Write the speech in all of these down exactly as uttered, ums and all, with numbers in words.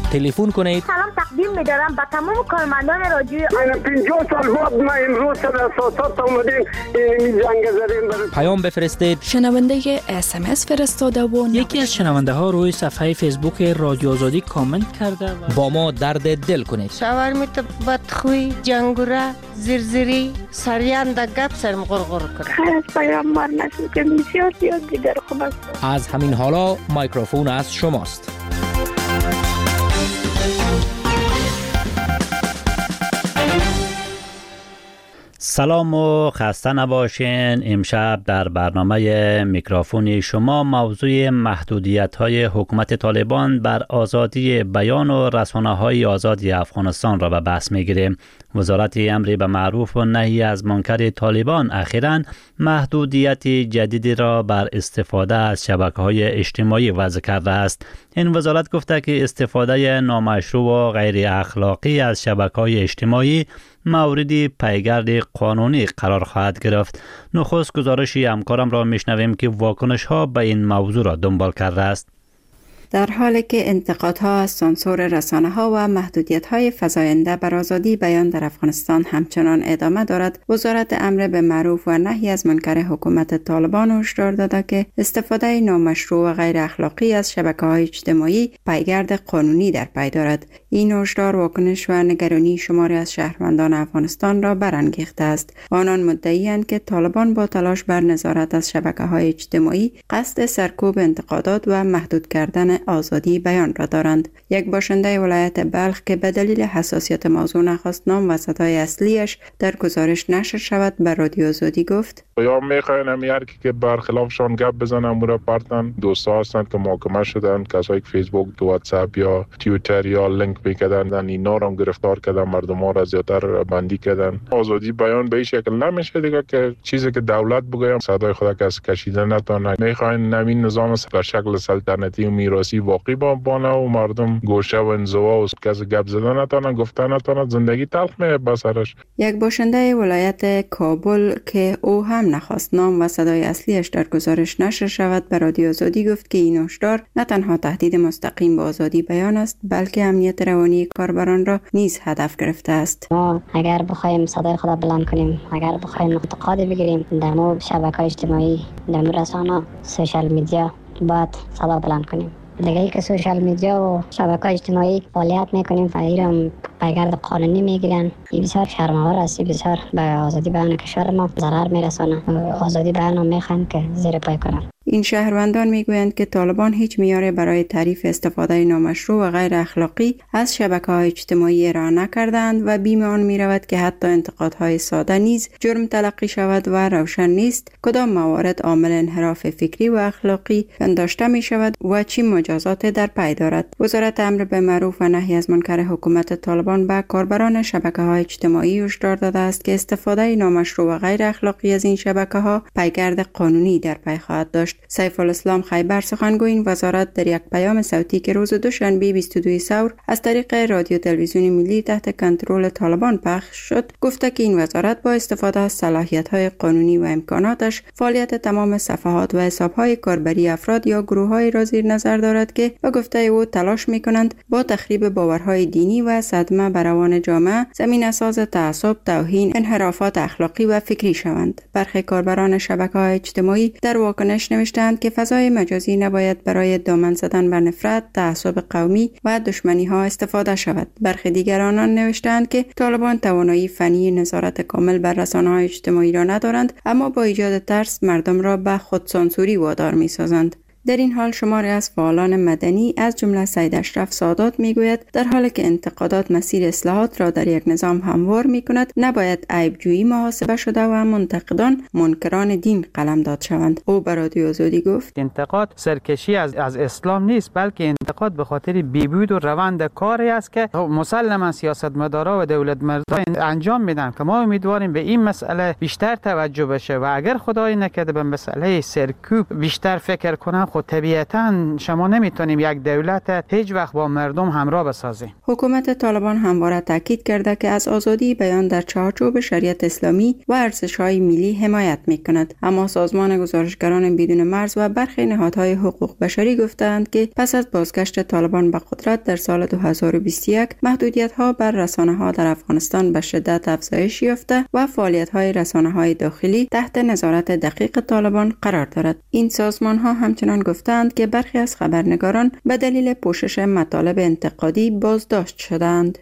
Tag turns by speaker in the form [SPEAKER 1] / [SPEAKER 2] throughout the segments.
[SPEAKER 1] تلفن کنید.
[SPEAKER 2] سلام تقدیم می‌دارم به تمام کارمندان رادیو.
[SPEAKER 3] من پنجاه سال بعد ما امروز سر اساسات اومدیم این جنگ زدیم.
[SPEAKER 1] پیام بفرستید.
[SPEAKER 4] شنونده اس ام اس فرستاده و
[SPEAKER 5] یکی از شنونده ها روی صفحه فیسبوک رادیو آزادی کامنت کرده و
[SPEAKER 1] با ما درد دل کنید.
[SPEAKER 6] شاورمیت بدخوی، جنگوره، زرزری، سریان در گپ سرم غرغر کنه.
[SPEAKER 7] خیر از پیامبر نشد که بسیار زیاد دیگر خوب است.
[SPEAKER 1] از همین حالا میکروفون از شماست.
[SPEAKER 8] سلام و خسته نباشین. امشب در برنامه میکروفون شما موضوع محدودیت‌های حکومت طالبان بر آزادی بیان و رسانه‌های آزاد افغانستان را به بحث می‌گیریم. وزارت امر به معروف و نهی از منکر طالبان اخیراً محدودیت جدیدی را بر استفاده از شبکه‌های اجتماعی وضع کرده است. این وزارت گفته که استفاده نامشروع و غیر اخلاقی از شبکه‌های اجتماعی موردی پیگرد قانونی قرار خواهد گرفت. نخست گزارش همکارم را میشنویم که واکنش ها به این موضوع را دنبال کرده است.
[SPEAKER 9] در حالی که انتقادها از سانسور رسانه‌ها و محدودیت‌های فزاینده بر آزادی بیان در افغانستان همچنان ادامه دارد، وزارت امر به معروف و نهی از منکر حکومت طالبان هشدار داده که استفاده نامشروع و غیر اخلاقی از شبکه‌های اجتماعی پیگرد قانونی در پی دارد. این هشدار واکنش و نگرانی شماری از شهروندان افغانستان را برانگیخته است. آنان مدعی‌اند که طالبان با تلاش بر نظارت از شبکه‌های اجتماعی قصد سرکوب انتقادات و محدود کردن آزادی بیان را دارند. یک باشنده ولایت بلخ که به دلیل حساسیت موضوع نخواست نام و صدای اصلیش در گزارش نشر شود به رادیو آزادی گفت:
[SPEAKER 10] یا میخواین همیار که برخلافشان گپ بزنن مورا پارتن دوستا هستند که محاکمه شدن، کسایی که فیسبوک، واتساپ یا توییتر یا لینک میکردن اینا را گرفتار کردن، مردم ها را زیادتر بندی کردن. آزادی بیان به این شکل نمیشه دیگه که چیزی که دولت بگویم صدای خود کس کشیده نتونه. میخواین نوین نظام در شکل سلطنتی و میراثی واقعی بانه و مردم گوشه و انزوا و کس گپ زدن نتونه، گفتن نتونه، زندگی تلخ میه بسرش.
[SPEAKER 9] یک باشنده ولایت کابل که او هم نخواست نام و صدای اصلیش در گزارش نشر شود به رادیو آزادی گفت که این هشدار نه تنها تهدید مستقیم به آزادی بیان است بلکه امنیت روانی کاربران را نیز هدف گرفته است.
[SPEAKER 11] ما اگر بخوایم صدای خود بلند کنیم، اگر بخوایم انتقاد بگیریم در مورد شبکه‌های اجتماعی، در مورد رسانه، سوشال میدیا، باید صدا بلند کنیم. دیگه ای که سوشال میدیا و شبکه‌های اجتماعی فعالیت میکنیم فعلا پیگرد قانونی میگیرن. این بسیار شرم‌آور است، بسیار به آزادی بیان کشور ما ضرر میرسونه. آزادی بیان رو میخوایم که زیر پای کنن.
[SPEAKER 9] این شهروندان میگویند که طالبان هیچ معیاری برای تعریف استفاده نامشروع و غیر اخلاقی از شبکه‌های اجتماعی ارائه نکردند و بیم آن میرود که حتی انتقادهای ساده نیز جرم تلقی شود و روشن نیست کدام موارد عامل انحراف فکری و اخلاقی پنداشته می شود و چه مجازات در پی دارد. وزارت امر به معروف و نهی از منکر حکومت طالبان به کاربران شبکه‌های اجتماعی هشدار داده است که استفاده نامشروع و غیر اخلاقی از این شبکه‌ها پیگرد قانونی در پی خواهد داشت. سیف الاسلام خیبر سخنگوی این وزارت در یک پیام صوتی که روز دوشنبه بیست و دو ثور از طریق رادیو تلویزیون ملی تحت کنترل طالبان پخش شد گفته که این وزارت با استفاده از صلاحیت‌های قانونی و امکاناتش فعالیت تمام صفحات و حساب‌های کاربری افراد یا گروه‌های را زیر نظر دارد که به گفته او تلاش می‌کنند با تخریب باورهای دینی و صدمه بر روان جامعه زمینه‌ساز تعصب، توهین، انحرافات اخلاقی و فکری شوند. برخی کاربران شبکه‌های اجتماعی در واکنش نوشتند که فضای مجازی نباید برای دامن زدن بر نفرت، تعصب قومی و دشمنی‌ها استفاده شود. برخی دیگران نوشتند که طالبان توانایی فنی نظارت کامل بر رسانه‌های اجتماعی را ندارند اما با ایجاد ترس مردم را به خودسانسوری وادار می‌سازند. در این حال شماری از فعالان مدنی از جمله سید اشرف سادات میگوید در حالی که انتقادات مسیر اصلاحات را در یک نظام هموار میکند نباید عیبجویی محاسبه شده و منتقدان منکران دین قلمداد شوند. او بر رادیو آزادی گفت
[SPEAKER 5] انتقاد سرکشی از از اسلام نیست بلکه انتقاد به خاطر بیبود و روند کاری است که مسلما سیاستمدارا و دولت مردان انجام میدن که ما امیدواریم به این مسئله بیشتر توجه بشه و اگر خدای نکرده به مسئله سرکوب بیشتر فکر کنن خود طبیعتا شما نمیتونیم یک دولت هیچ وقت با مردم همراه بسازیم.
[SPEAKER 9] حکومت طالبان همواره تاکید کرده که از آزادی بیان در چارچوب شریعت اسلامی و ارزش‌های ملی حمایت می‌کند، اما سازمان گزارشگران بدون مرز و برخی نهادهای حقوق بشری گفتند که پس از بازگشت طالبان به قدرت در سال دو هزار و بیست و یک محدودیت‌ها بر رسانه‌ها در افغانستان به شدت افزایش یافته و فعالیت‌های رسانه‌های داخلی تحت نظارت دقیق طالبان قرار دارد. این سازمان‌ها همچنان گفتند که برخی از خبرنگاران به دلیل پوشش مطالب انتقادی بازداشت شدند.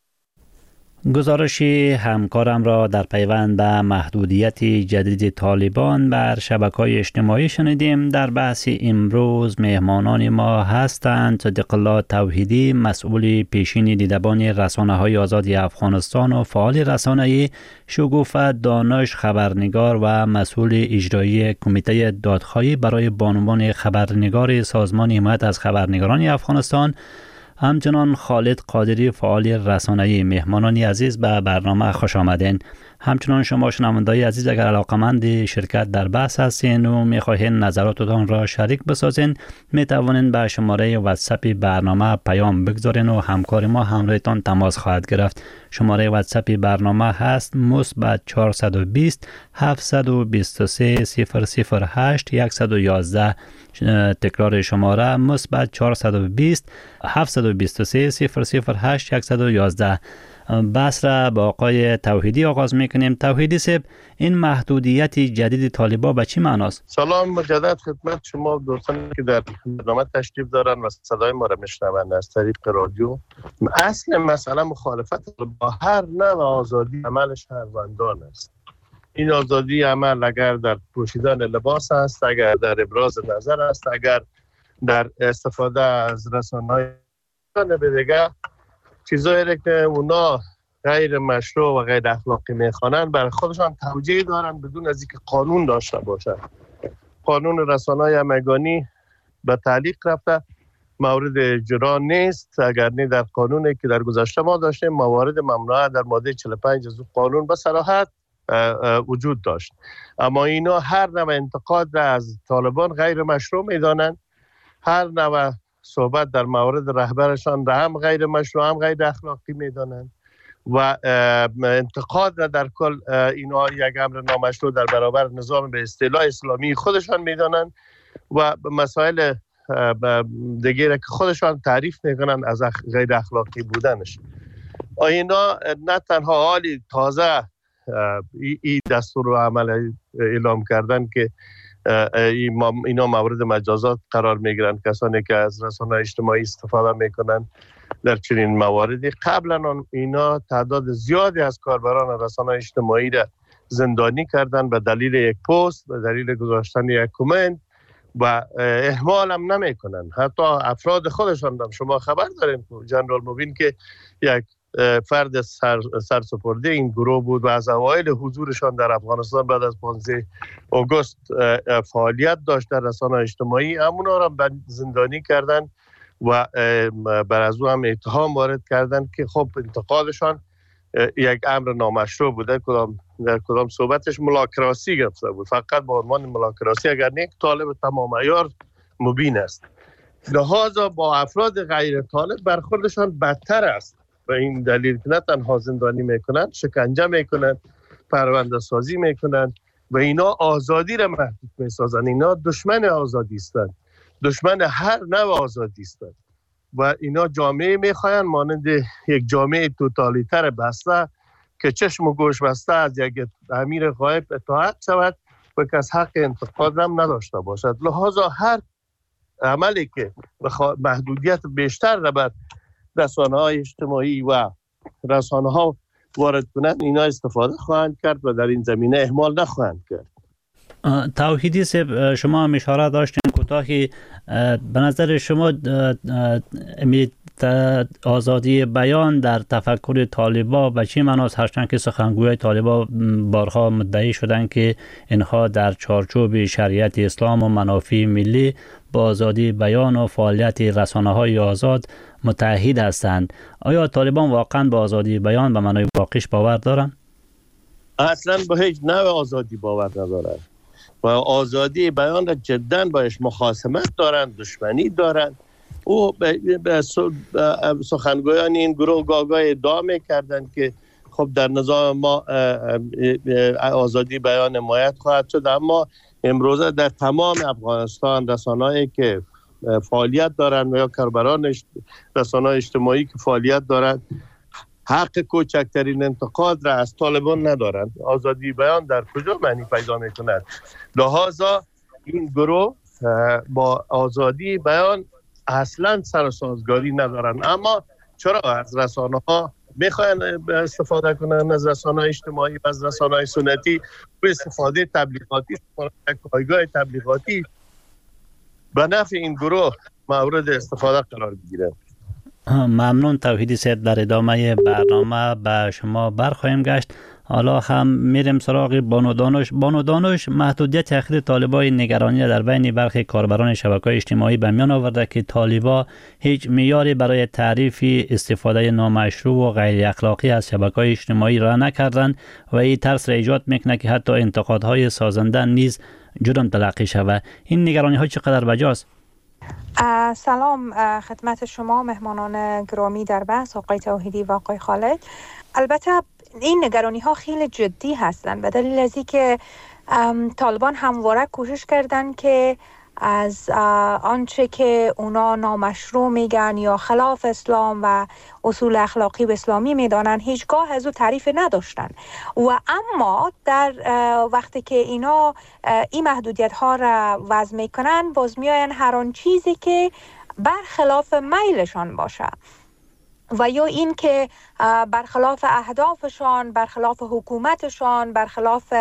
[SPEAKER 8] گزارش همکارم را در پیوند به محدودیت جدید طالبان بر شبکه‌های اجتماعی شنیدیم. در بحث امروز مهمانان ما هستند صدیق الله توحیدی، مسئول پیشین دیدبان رسانه‌های آزاد افغانستان و فعال رسانه‌ای شگوفه دانش، خبرنگار و مسئول اجرایی کمیته دادخواهی برای بانوان خبرنگار سازمان حمایت از خبرنگاران افغانستان، همچنان خالد قادری فعال رسانه‌ای. مهمانان عزیز به برنامه خوش آمدین. همچنان شما شنوندگان عزیز اگر علاقمند شرکت در بحث هستین و می‌خواهید نظراتتان را شریک بسازین، می‌توانید به شماره واتساپ برنامه پیام بگذارین و همکار ما همراهتان تماس خواهد گرفت. شماره واتساپ برنامه هست مثبت چهارصد و بیست هفتصد و بیست و سه صفر صفر هشت صد و یازده. تکرار شماره مثبت چهارصد و بیست هفتصد و بیست و سه صفر صفر هشت صد و یازده. بحث را با آقای توحیدی آغاز میکنیم. توحیدی صاحب، این محدودیت جدید طالبان به چی معناست؟
[SPEAKER 12] سلام مجدد خدمت شما دوستانی که در برنامه تشریف دارن و صدای ما را میشنوند از طریق رادیو. اصل مسئله مخالفت با هر نوع آزادی عمل شهروندان است. این آزادی عمل اگر در پوشیدن لباس است، اگر در ابراز نظر است، اگر در استفاده از رسانه‌های به دیگه چیزایی که اونا غیر مشروع و غیر اخلاقی میخوانند برای خودشان توجیه دارن بدون از اینکه قانون داشته باشند. قانون رسانه‌های همگانی به تعلیق رفته، مورد اجرا نیست. اگر نه در قانونی که در گذشته ما داشتیم موارد ممنوعه در ماده چهل و پنج از قانون به صراحت وجود داشت، اما اینا هر نوع انتقاد را از طالبان غیر مشروع میدانند. هر نوع صحبت در مورد رهبرشان را هم غیر مشروع هم غیر اخلاقی میدانند و انتقاد را در کل اینا یک امر نامشروع در برابر نظام به اصطلاح اسلامی خودشان میدانند و مسائل دیگه که خودشان تعریف میکنند از غیر اخلاقی بودنش. اینا نه تنها حالی تازه این دستور و عمل اعلام کردن که اینا مورد مجازات قرار میگیرن کسانی که از رسانه اجتماعی استفاده میکنن در چنین مواردی. قبلا اینا تعداد زیادی از کاربران رسانه اجتماعی را زندانی کردن به دلیل یک پست، به دلیل گذاشتن یک کامنت و اهمال هم نمیکنن. حتی افراد خودشان هم شما خبر دارین جنرال مبین که یک فرد سر سرسپرده این گروه بود و از اوایل حضورشان در افغانستان بعد از پانزده آگوست فعالیت داشت در رسانه اجتماعی، همونا را زندانی کردن و بر از او هم اتهام وارد کردن که خب انتقادشان یک امر نامشروع بوده. کدام در کدام صحبتش ملاکراسی گفته بود، فقط با عنوان ملاکراسی، اگر نه طالب تمام عیار مبین است. لحاظا با افراد غیر طالب برخوردشان بدتر است و این دلیل که نه تنها زندانی میکنن، شکنجه میکنن، پرونده سازی میکنن و اینا آزادی را محدود میسازن. اینا دشمن آزادی هستند، دشمن هر نوع آزادی هستند و اینا جامعه میخواین مانند یک جامعه توتالیتر بسته که چشم و گوش بسته از یک امیر غایب اطاعت شود و کس حق انتقاد هم نداشته باشد. لحاظا هر عملی که محدودیت بیشتر را بر رسانه‌های اجتماعی و رسانه‌ها وارد کنند، اینا استفاده خواهند کرد و در این زمینه اهمال نخواهند کرد.
[SPEAKER 8] توحیدی صاحب، شما هم اشاره داشتین کوتاهی، به نظر شما آزادی بیان در تفکر طالبان به چی معناست؟ هرچند که سخنگوی طالبان بارها مدعی شدند که اینها در چارچوب شریعت اسلام و منافع ملی با آزادی بیان و فعالیت رسانه‌های آزاد متحد هستند. آیا طالبان واقعا با آزادی بیان به معنای واقعیش باور دارند؟
[SPEAKER 12] اصلا به هیچ نوع آزادی باور ندارند. و آزادی بیان را جدا باش مخاصمت دارند، دشمنی دارند. او به سخنگویان این گروه گاگاه ادعا می‌کردند که خب در نظام ما آزادی بیان حمایت خواهد شد، اما امروزه در تمام افغانستان رسانه‌ای که فعالیت دارند و یا کاربران رسانه‌های اجتماعی که فعالیت دارند حق کوچکترین انتقاد را از طالبان ندارند. آزادی بیان در کجا معنی پیدا می‌کند؟ لذا این گروه با آزادی بیان اصلا سر و سازگاری ندارن. اما چرا از رسانه‌ها میخواین استفاده کنن، از رسانه‌های اجتماعی و از رسانه‌های سنتی به استفاده تبلیغاتی، پایگاه تبلیغاتی به نفع این گروه مورد استفاده قرار بگیره.
[SPEAKER 8] ممنون توحیدی صاحب، در ادامه برنامه به شما برخواهیم گشت. حالا هم میریم سراغ بانو دانش. بانو دانش، محدودیت اخیر طالبای نگرانی در بین برخی کاربران شبکه‌های اجتماعی به میان آورده که طالبا هیچ معیاری برای تعریف استفاده نامشروع و غیر اخلاقی از شبکه‌های اجتماعی را نکردند و این ترس را ایجاد میکنه که حتی انتقادهای سازنده نیز جرم تلقی شود. این نگرانی ها چقدر بجاست؟
[SPEAKER 13] سلام خدمت شما مهمانان گرامی در بحث، آقای توحیدی و آقای خالد. البته این نگرانی ها خیلی جدی هستند به دلیل از اینکه طالبان همواره کوشش کردن که از آنچه که اونا نامشروع میگن یا خلاف اسلام و اصول اخلاقی و اسلامی میدانن هیچگاه از او تعریف نداشتن و اما در وقتی که اینا این محدودیت ها را وضع میکنن باز میاین هر آن چیزی که برخلاف میلشان باشه و یا این که برخلاف اهدافشان، برخلاف حکومتشان، برخلاف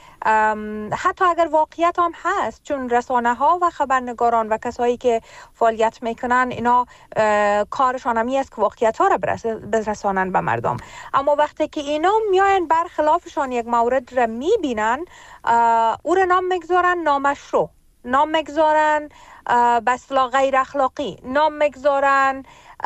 [SPEAKER 13] حتی اگر واقعیت هم هست، چون رسانه ها و خبرنگاران و کسایی که فعالیت میکنن اینا کارشان همی است که واقعیت ها را برسانن به مردم، اما وقتی که اینا میاین برخلافشان یک مورد را میبینن او را نام میگذارن نامشروع، نام میگذارن به اصطلاح غیر اخلاقی، نام میگذارن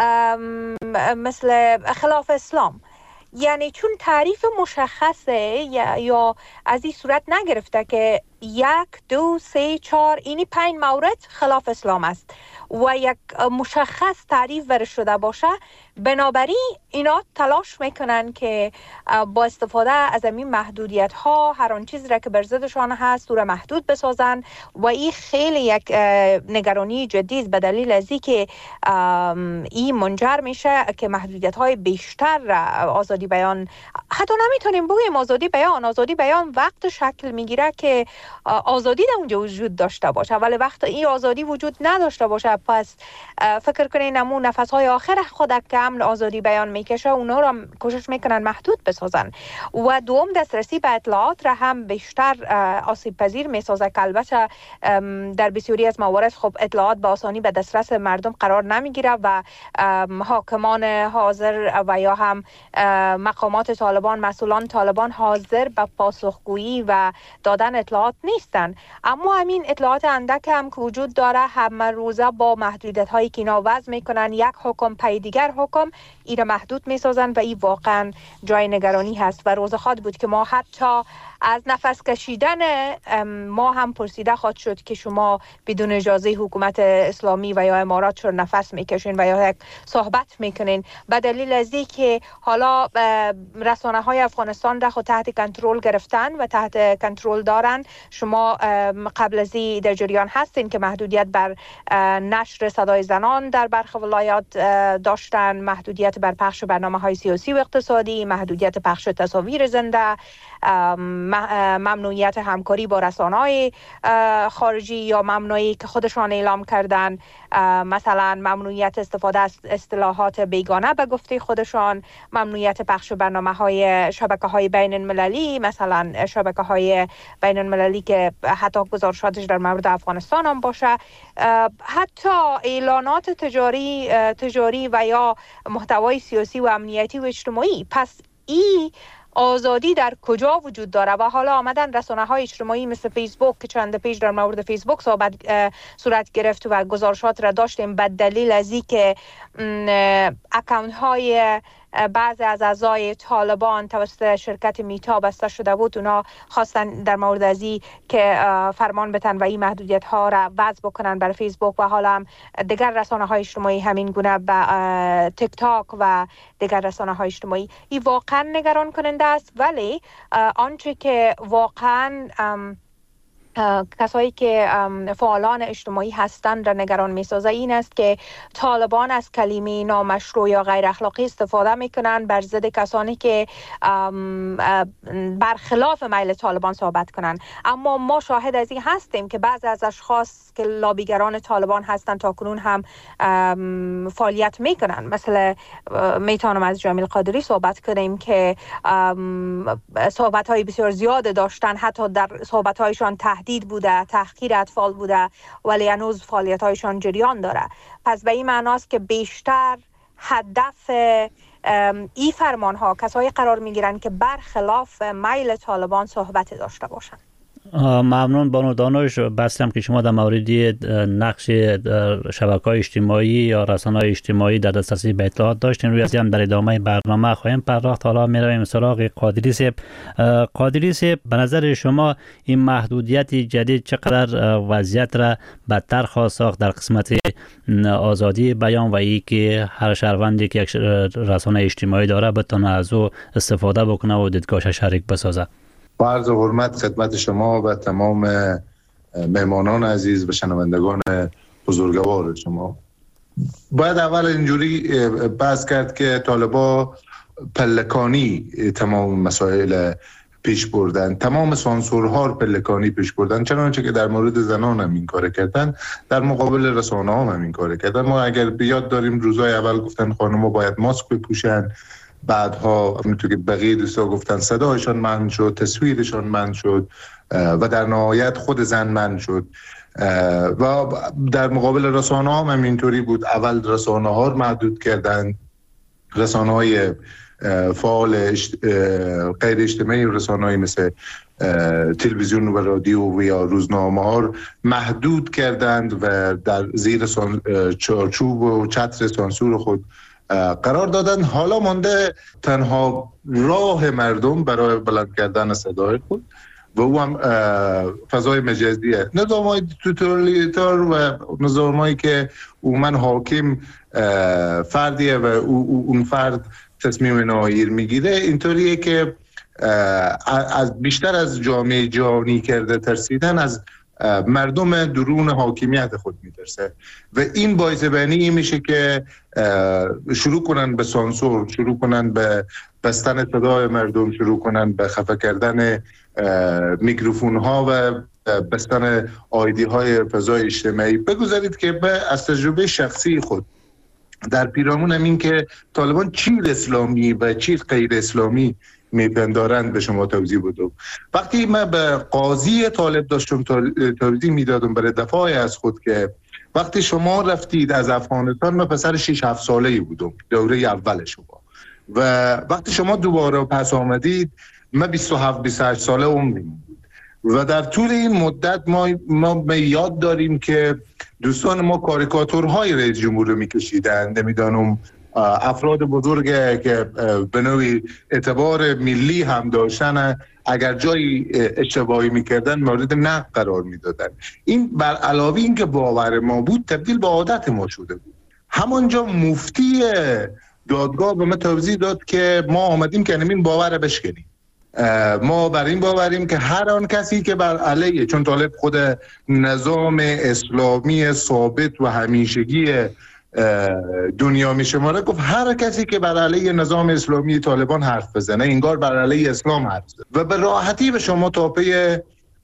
[SPEAKER 13] مثل خلاف اسلام. یعنی چون تعریف مشخصه یا, یا از این صورت نگرفته که یک دو سه چهار اینی پنج مورد خلاف اسلام است و یک مشخص تعریف برش شده باشه، بنابراین اینا تلاش میکنن که با استفاده از این محدودیت ها هر آن چیزی را که بر ضدشان هست او را محدود بسازن و این خیلی یک نگرانی جدی است به دلیل از اینکه این منجر میشه که محدودیت های بیشتر آزادی بیان، حتی نمیتونیم بگیم آزادی بیان، آزادی بیان وقت شکل میگیره که آزادی در اونجا وجود داشته باشه، ولی وقت این آزادی وجود نداشته باشه پس فکر کنین نمون نفس های آخر خود که امن آزادی بیان میکشه اونا را کوشش میکنن محدود بسازن و دوم دسترسی به اطلاعات را هم بیشتر آسیب پذیر میسازه که البته در بسیاری از موارد خب اطلاعات به آسانی به دسترس مردم قرار نمیگیره و حاکمان حاضر و یا هم مقامات طالبان، مسئولان طالبان حاضر به پاسخگویی و دادن اطلاعات نیستن، اما همین اطلاعات اندک هم که وجود داره همه روزه با محدودیت هایی که اینا وضع میکنن یک حکم پی دیگر حکم ایره محدود میسازن و این واقعا جای نگرانی هست و روز خواد بود که ما حتی از نفس کشیدن ما هم پرسیده خواهد شد که شما بدون اجازه حکومت اسلامی و یا امارات چرا نفس میکشین و یا یک صحبت میکنین، به دلیل از این که حالا رسانه های افغانستان را خود تحت کنترل گرفتن و تحت کنترل دارن. شما قبل از این در جریان هستین که محدودیت بر نشر صدای زنان در برخی ولایات داشتن، محدودیت بر پخش برنامه های سیاسی و اقتصادی، محدودیت پخش تصاویر زنده، ممنوعیت همکاری با رسانه‌های خارجی یا ممنوعی که خودشان اعلام کردن، مثلا ممنوعیت استفاده از اصطلاحات بیگانه به گفته خودشان، ممنوعیت پخش برنامه‌های شبکه‌های بین المللی، مثلا شبکه‌های بین المللی که حتی گزارشاتش در مورد افغانستان هم باشه، حتی اعلانات تجاری تجاری و یا محتوای سیاسی و امنیتی و اجتماعی. پس این آزادی در کجا وجود داره؟ و حالا آمدن رسانه های اجتماعی مثل فیسبوک که چند پیش در مورد فیسبوک صحبت صورت گرفت و گزارشات را داشتیم به دلیل از اینکه اکانت های بعضی از اعضای طالبان توسط شرکت میتا بسته شده بود. اونا خواستن در مورد ازی که فرمان بتن و این محدودیت ها را وضع بکنن بر فیسبوک و حالا هم دیگر رسانه های اجتماعی همین گونه به تیک تاک و دیگر رسانه های اجتماعی. این واقعا نگران کننده است، ولی آنچه که واقعا کسایی که فعالان اجتماعی هستند را نگران می‌سازه این است که طالبان از کلمه نامشروع یا غیر اخلاقی استفاده میکنند بر ضد کسانی که برخلاف میل طالبان صحبت کنند. اما ما شاهد از این هستیم که بعضی از اشخاص که لابیگران طالبان هستند تا کنون هم فعالیت میکنند. مثلا میتونم از جمیل قادری صحبت کنیم که صحبت‌های بسیار زیاد داشتن، حتی در صحبت‌هایشان تهدید بوده، تحقیر اطفال بوده، ولی هنوز فعالیت‌هایشان جریان داره. پس به این معناست که بیشتر هدف این فرمان‌ها کسایی قرار می‌گیرند که برخلاف میل طالبان صحبت داشته باشند.
[SPEAKER 8] ممنون بانو دانش. بسیارم که شما در مورد نقش شبکه‌های اجتماعی یا رسانه‌های اجتماعی در دسترسی به اطلاعات داشتین. روی از هم در ادامه برنامه خواهیم پرداخت. حالا می‌رویم سراغ قادری صاحب. قادری صاحب، به نظر شما این محدودیت جدید چقدر وضعیت را بدتر خواهد ساخت در قسمت آزادی بیان و ای که هر شهروندی که یک رسانه اجتماعی داره بتونه از او استفاده بکنه و دیدگاهش شریک بسازه؟
[SPEAKER 14] با عرض حرمت خدمت شما و تمام مهمانان عزیز و شنوندگان بزرگوار شما، باید اول اینجوری بحث کرد که طالبا پلکانی تمام مسائل پیش بردن، تمام سانسورها پلکانی پیش بردن، چنانچه که در مورد زنان هم این کار کردن، در مقابل رسانه هم, هم این کار کردن. ما اگر بیاد داریم روزهای اول گفتن خانم‌ها باید ماسک بپوشن، بعدها همونطور که بقیه دوستا گفتن صدایشان منع شد، تصویرشان منع شد و در نهایت خود زن منع شد. و در مقابل رسانه ها هم اینطوری بود. اول رسانه ها رو محدود کردن، رسانه های فعال غیر اجتماعی، رسانه های مثل تلویزیون و رادیو و یا روزنامه ها رو محدود کردند و در زیر چارچوب و چتر سانسور خود قرار دادن. حالا مانده تنها راه مردم برای بلند کردن صدای خود و او هم فضای مجازیه، نظام‌های توتالیتار و نظام‌هایی که عموماً حاکم فردیه و اون فرد تصمیم نهایی میگیره. اینطوریه که از بیشتر از جامعه جهانی کرده ترسیدن از مردم درون حاکمیت خود میترسه و این باعث بینی میشه که شروع کنن به سانسور، شروع کنن به بستن صدای مردم، شروع کنن به خفه کردن میکروفون ها و بستن آیدی های فضای اجتماعی. بگذارید که به از تجربه شخصی خود در پیرامون این که طالبان چیر اسلامی و چیر غیر اسلامی میپندارند به شما توضیح بدم. وقتی من به قاضی طالب داشتم توضیح میدادم برای دفاع از خود که وقتی شما رفتید از افغانستان، من پسر شش هفت ساله‌ای بودم دوره اول شما، و وقتی شما دوباره پس آمدید من بیست و هفت بیست و هشت ساله عمرم بود و در طول این مدت ما ما یاد داریم که دوستان ما کاریکاتورهای رئیس جمهور رو میکشیدند. نمیدانم افراد بزرگ که به نوعی اعتبار ملی هم داشتن اگر جایی اشتباهی میکردن مورد نقد قرار میدادن. این بر علاوه این که باور ما بود تبدیل به عادت ما شده بود. همانجا مفتی دادگاه به ما توضیح داد که ما آمدیم که همین باور رو بشکنیم. ما بر این باوریم که هر آن کسی که بر علیه، چون طالب خود نظام اسلامی ثابت و همیشگی دنیا می شماره، گفت هر کسی که بر علیه نظام اسلامی طالبان حرف بزنه انگار بر علیه اسلام حرف بزنه و به راحتی به شما تاپه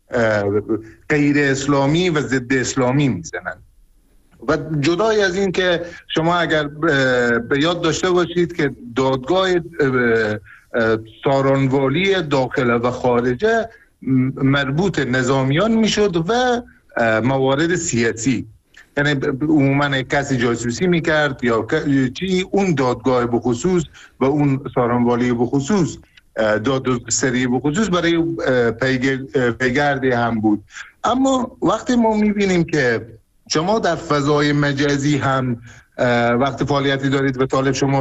[SPEAKER 14] غیر اسلامی و ضد اسلامی میزنن. و جدای از این که شما اگر به یاد داشته باشید که دادگاه سارانوالی داخل و خارجه مربوط نظامیان میشد و موارد سیاسی، یعنی عموما کسی جاسوسی میکرد یا چی، اون دادگاه بخصوص و اون سارانوالی بخصوص دادگستری بخصوص برای پیگرد هم بود. اما وقتی ما میبینیم که شما در فضای مجازی هم وقتی فعالیتی دارید و طالب شما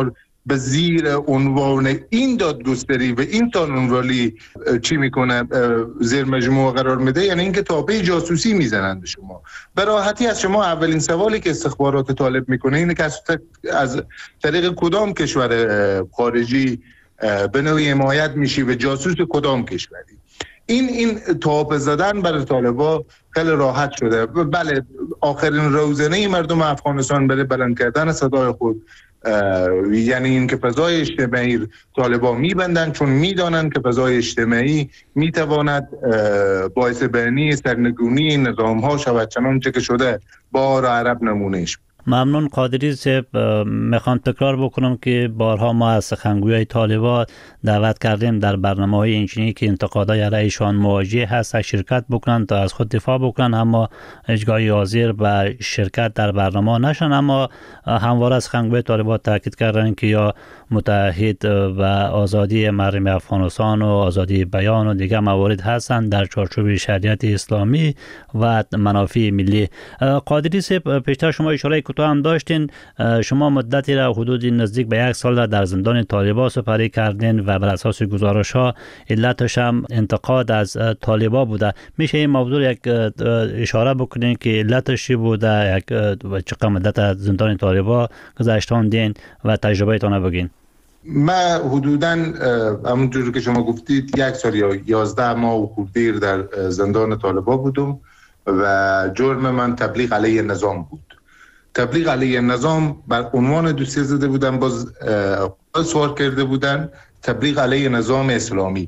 [SPEAKER 14] به زیر عنوان این دادگستری و این قانون‌ولی چی میکنه زیر مجموعه قرار میده، یعنی اینکه تاپه جاسوسی میزنند به شما. به راحتی از شما اولین سوالی که استخبارات طالب میکنه اینه که از طریق کدام کشور خارجی به نوعی حمایت میشی و جاسوس کدام کشوری. این این تاپ زدن برای طالبا خیلی راحت شده. بله، آخرین روزنه مردم افغانستان برای بلند کردن صدای خود، یعنی این که فضای اجتماعی طالبا میبندن، چون میدانن که فضای اجتماعی میتواند باعث بینی سرنگونی نظام ها شود، چنانچه که شده با عرب نمونهش.
[SPEAKER 8] ممنون قادری صاحب. میخوام تکرار بکنم که بارها ما از سخنگوی طالبان دعوت کردیم در برنامه‌های اینچنینی که انتقادهای علیهشان مواجه هست شرکت بکنن تا از خود دفاع بکنن، اما هیچگاهی حاضر به شرکت در برنامه نشن. اما همواره از سخنگوی طالبان تاکید کردن که یا متحد و آزادی مردم افغانستان و آزادی بیان و دیگر موارد هستند در چارچوب شریعت اسلامی و منافع ملی. قادری صاحب، پیشتر شما اشاره کوتاه هم داشتین، شما مدتی را حدود نزدیک به یک سال در زندان طالبان سپری کردین و بر اساس گزارش ها علتش هم انتقاد از طالبان بوده. میشه این موضوع یک اشاره بکنین که علتش چی بوده، یک چقدر مدت از زندان طالبان گذشتاندین و تجربه تان بگین؟
[SPEAKER 14] من حدوداً همونجوری که شما گفتید یک سال یا یازده ماه و خورده در زندان طالبان بودم و جرم من تبلیغ علیه نظام بود. تبلیغ علیه نظام بر عنوان دوسیه زده بودن، باز سوار کرده بودن تبلیغ علیه نظام اسلامی.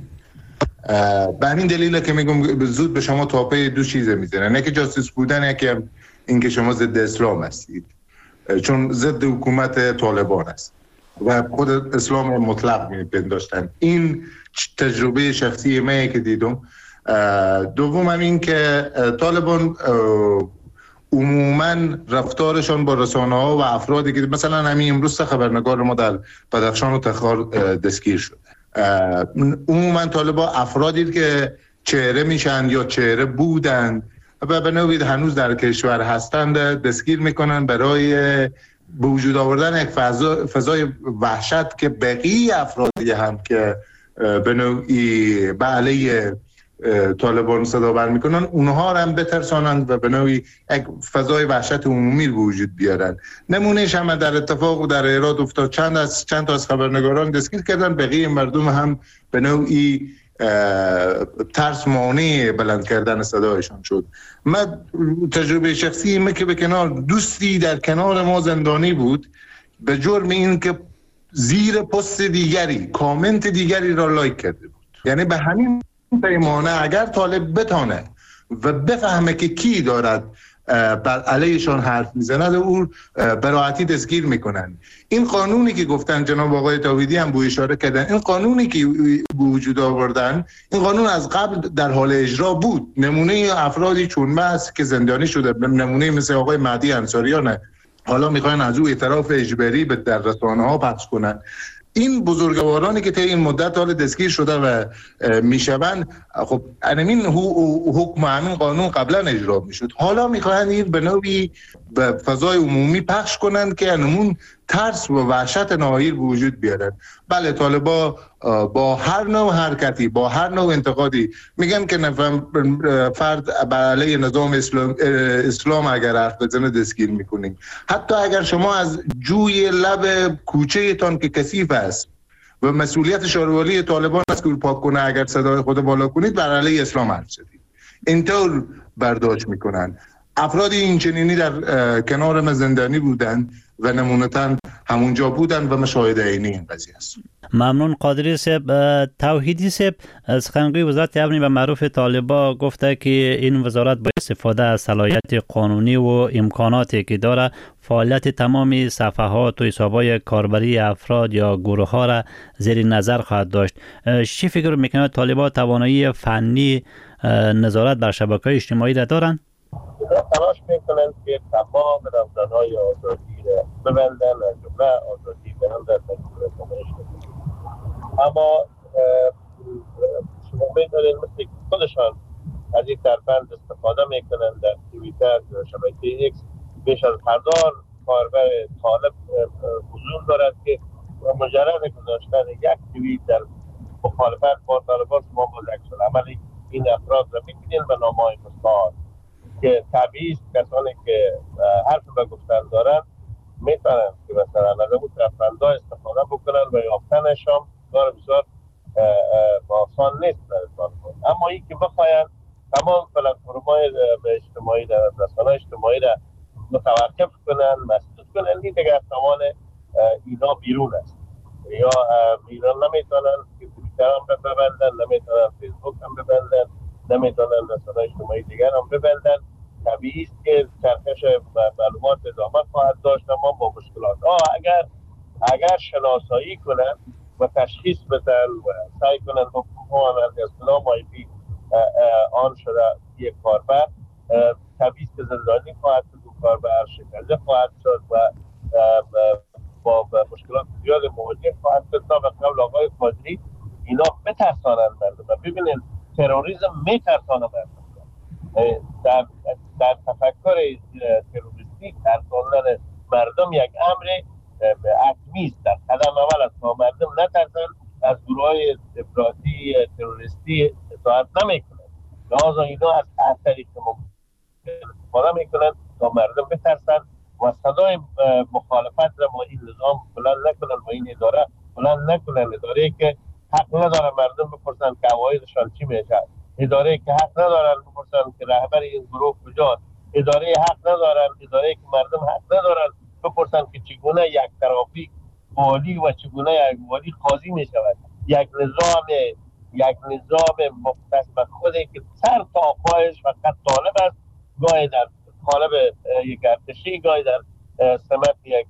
[SPEAKER 14] به همین دلیل که میگم زود به شما تاپه دو چیزه میزنن، نه که جاسوس بودن، یکی این که شما ضد اسلام هستید، چون ضد حکومت طالبان است و خود اسلام مطلق میپنداشتن. این تجربه شخصی من که دیدم. دوم هم این که طالبان عموما رفتارشان با رسانه ها و افرادی که مثلا همین امروز خبرنگار ما در بدخشان و تخار دستگیر شده، عموما طالبان افرادی که چهره میشن یا چهره بودند و به نوعی هنوز در کشور هستند دستگیر میکنن برای به وجود آوردن یک فضا، فضای وحشت که بقیه افرادی هم که به نوعی به علیه طالبان صدا بر میکنن اونها هم بترسانند و به نوعی یک فضای وحشت عمومی رو وجود بیارن. نمونهش هم در اتفاق و در ایراد افتاد، چند از چند تا از خبرنگاران دستگیر کردن، بقیه مردم هم به نوعی ترس مانع بلند کردن صدایشان شد. من تجربه شخصی من که به کنار دوستی در کنار ما زندانی بود به جرم این که زیر پست دیگری کامنت دیگری را لایک کرده بود. یعنی به همین پیمانه اگر طالب بتانه و بفهمه که کی دارد بر علیهشان حرف میزند او براحتی دستگیر میکنن. این قانونی که گفتن جناب آقای تاویدی هم بو اشاره کردن، این قانونی که وجود آوردن، این قانون از قبل در حال اجرا بود. نمونه افرادی چون من است که زندانی شده، نمونه مثل آقای مهدی انصاریان، حالا میخواین از او اعتراف اجباری به در رسانه ها پخش کنن. این بزرگوارانی که طی این مدت حال دستگیر شده و میشوند، خب همین حکم همین قانون قبلا اجرا میشد، حالا میخواهند این به نوعی به فضای عمومی پخش کنند که همون ترس و وحشت ناهیر به وجود بیارن. بله، طالبا با هر نوع حرکتی، با هر نوع انتقادی، میگم که نفهم فرد بر علیه نظام اسلام, اسلام اگر حرف بزنه دستگیر میکنیم. حتی اگر شما از جوی لب کوچه تان که کثیف است و مسئولیت شاروالی طالبان است که پاک کنه، اگر صدای خود بالا کنید بر علیه اسلام حرف زدید، اینطور برداشت میکنن. افرادی این چنینی در کنار من زندانی بودند و نمونتاً همونجا بودن و مشاهده عینی این قضیه است.
[SPEAKER 8] ممنون قادری صاحب. توحیدی صاحب، سخنگوی وزارت امنیت و معروف طالبان گفته که این وزارت با استفاده از صلاحیت قانونی و امکاناتی که داره فعالیت تمامی صفحات و حساب‌های کاربری افراد یا گروه ها را زیر نظر خواهد داشت. چی فکر میکنه طالبان توانایی فنی نظارت بر شبکه‌های اجتماعی را دارن؟
[SPEAKER 12] تلاش میکنند که تمام رمزانهای آزادی را ببندن، از جمله آزادی بیان در مجموعه کنش. اما شما میدونید مثل خودشان از این ترفند استفاده میکنند. در توییتر یا شبکه ایکس بیش از هزار کاربر طالب حضور دارد که مجرد گذاشتن یک توییت در مخالفت با طالبان شما با عکس عملی این افراد را می‌بینید به نامه‌های مستعار که طبیعی است کسانی که حرف به گفتن دارند میتونن که مثلا از اون ترفندها استفاده بکنن و یافتنشان کار بسیار آسان نیست در طالبان. اما این که بخواین تمام پلتفرم‌های اجتماعی در رسانه‌های اجتماعی را متوقف کنن، مسدود کنن، این دیگه از توان اینا بیرون است. یا اینا نمیتونن که توییتر هم ببندن، نمیتونن فیسبوک هم ببندن، نمیتونن رسانه‌های اجتماعی دیگر هم ببندن. طبیعی است که چرخش معلومات ادامه خواهد داشت، اما با مشکلات. آه اگر اگر شناسایی کنن و تشخیص بدن و سعی کنن حکومت از اصطلاح مایبی آن شده یک کاربر، طبیعی است که زندانی خواهد شد و کاربر شکنجه خواهد شد و با مشکلات زیاد مواجه خواهد شد تا به قول آقای قادری اینا بترسانند مردم. و ببینید تروریسم میترسانه مردم. در در تفکر تروریستی ترساندن مردم یک امر حتمی است. در قدم اول است تا مردم نترسن از گروه‌های افراطی تروریستی اطاعت نمیکنند. لذا اینا از هر طریق استفاده میکنند تا مردم بترسن و صدای مخالفت را با این نظام بلند نکنن و این اداره بلند نکنن. اداره که حق نداره مردم بپرسن که عوایدشان چی میشه، اداره که حق ندارن بپرسن که رهبر این گروه کجاست، اداره حق ندارن، اداره که مردم حق ندارن بپرسن که چگونه یک طرفی والی و چگونه یک والی قاضی می شود. یک نظام یک نظام مختص به خوده که سر تا پایش فقط طالب است، گاهی در قالب یک ارتشی، گاهی در سمت یک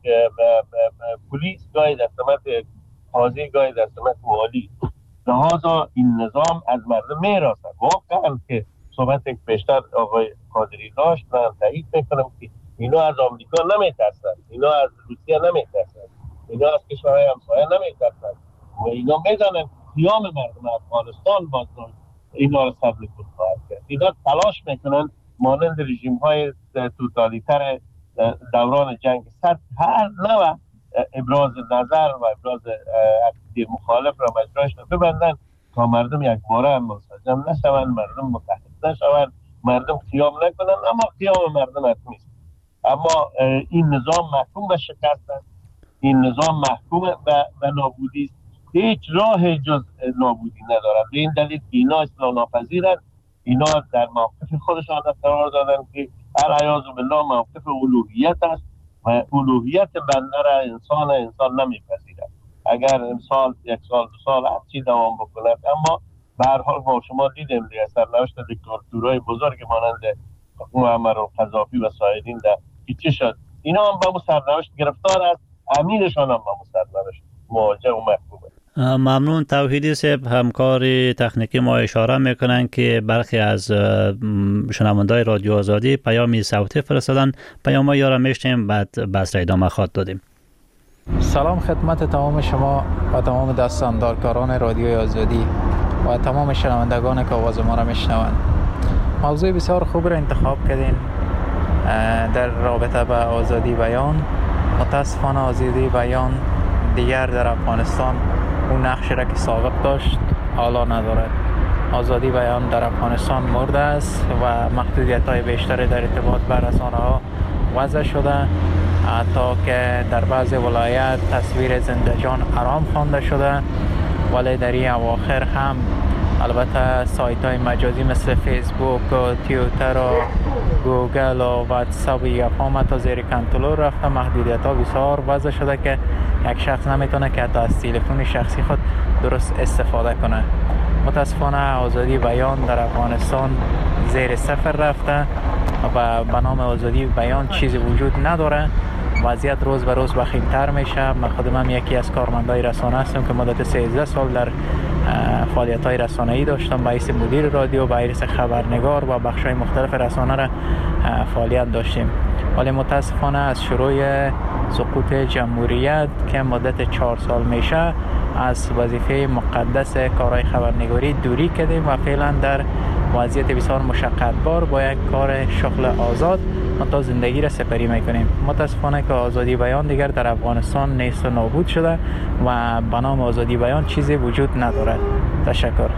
[SPEAKER 12] پلیس، گاهی در سمت قاضی، گاهی در سمت والی. لحاظا این نظام از مردم میراسد. واقعا که صحبت یک بیشتر آقای قادری داشت، من تایید میکنم که اینا از آمریکا نمیترسند، اینا از روسیه نمیترسند، اینا از کشورهای همسایه نمیترسند و اینا میدانند قیام مردم افغانستان باز اینا را صبر خواهد کرد. اینا تلاش میکنند مانند رژیم های توتالیتر دوران جنگ سرد هر نوع ابراز نظر و ابراز عقیده مخالف را مجراش ببندن تا مردم یک باره هم منسجم نشوند، مردم متحد نشوند، مردم قیام نکنند. اما قیام مردم حتمی است. اما این نظام محکوم به شکست است، این نظام محکوم به نابودی است، هیچ راه جز نابودی ندارد. به این دلیل اینا اصلاح ناپذیرند. اینا در موقف خودشان قرار دادن که العیاذ بالله موقف الوهیت است و الوهیت بنده را انسان انسان نمیپذیرد. اگر انسان یک سال دو سال هر چی دوام بکند، اما به هر حال ما شما دیدیم دیگه سرنوشت دیکتاتورهای بزرگ مانند معمر القذافی و سایرین در چی شد. اینا هم با سرنوشت گرفتار است، امیرشان هم با سرنوشت مواجه و محکومه.
[SPEAKER 8] ممنون. توحیدی صاحب، همکار تکنیکی ما اشاره میکنن که برخی از شنونده‌های رادیو آزادی پیامی صوتی فرستادن. پیام ها را میشنیم بعد بحث را ادامه خواهد دادیم.
[SPEAKER 5] سلام خدمت تمام شما و تمام دستاندارکاران رادیوی آزادی و تمام شنوندگان که آواز ما را میشنوند. موضوع بسیار خوب را انتخاب کردین در رابطه با آزادی بیان. متاسفانه آزادی بیان دیگر در افغانستان اون نقشی را که سابق داشت حالا ندارد. آزادی بیان در افغانستان مرده است و محدودیت‌های بیشتری در ارتباط با رسانه‌ها وضع شده، حتی که در بعض ولایت تصویر زنده جان حرام خوانده شده. ولی در این اواخر هم البته سایت‌های مجازی مثل فیسبوک و توییتر و گوگل و واتساپ یکم تا زیر کنترل رفته. محدودیت‌ها بسیار وضع شده که یک شخص نمیتونه که حتی از تلفن شخصی خود درست استفاده کنه. متاسفانه آزادی بیان در افغانستان زیر صفر رفته و به نام آزادی بیان چیزی وجود نداره. وضعیت روز به روز وخیم‌تر میشه. من خودم یکی از کارمندای رسانه هستم که مدت سیزده سال در فعالیت‌های رسانه‌ای داشتم. به حیث مدیر رادیو، به حیث خبرنگار و بخش‌های مختلف رسانه را فعالیت داشتیم. ولی متاسفانه از شروع سقوط جمهوریت که مدت چهار سال میشه از وظیفه مقدس کارهای خبرنگاری دوری کردیم و فعلا در وضعیت بسیار مشقت بار با یک کار شغل آزاد ما تا زندگی را سپری میکنیم. متاسفانه که آزادی بیان دیگر در افغانستان نیست و نابود شده و به نام آزادی بیان چیزی وجود ندارد. تشکر.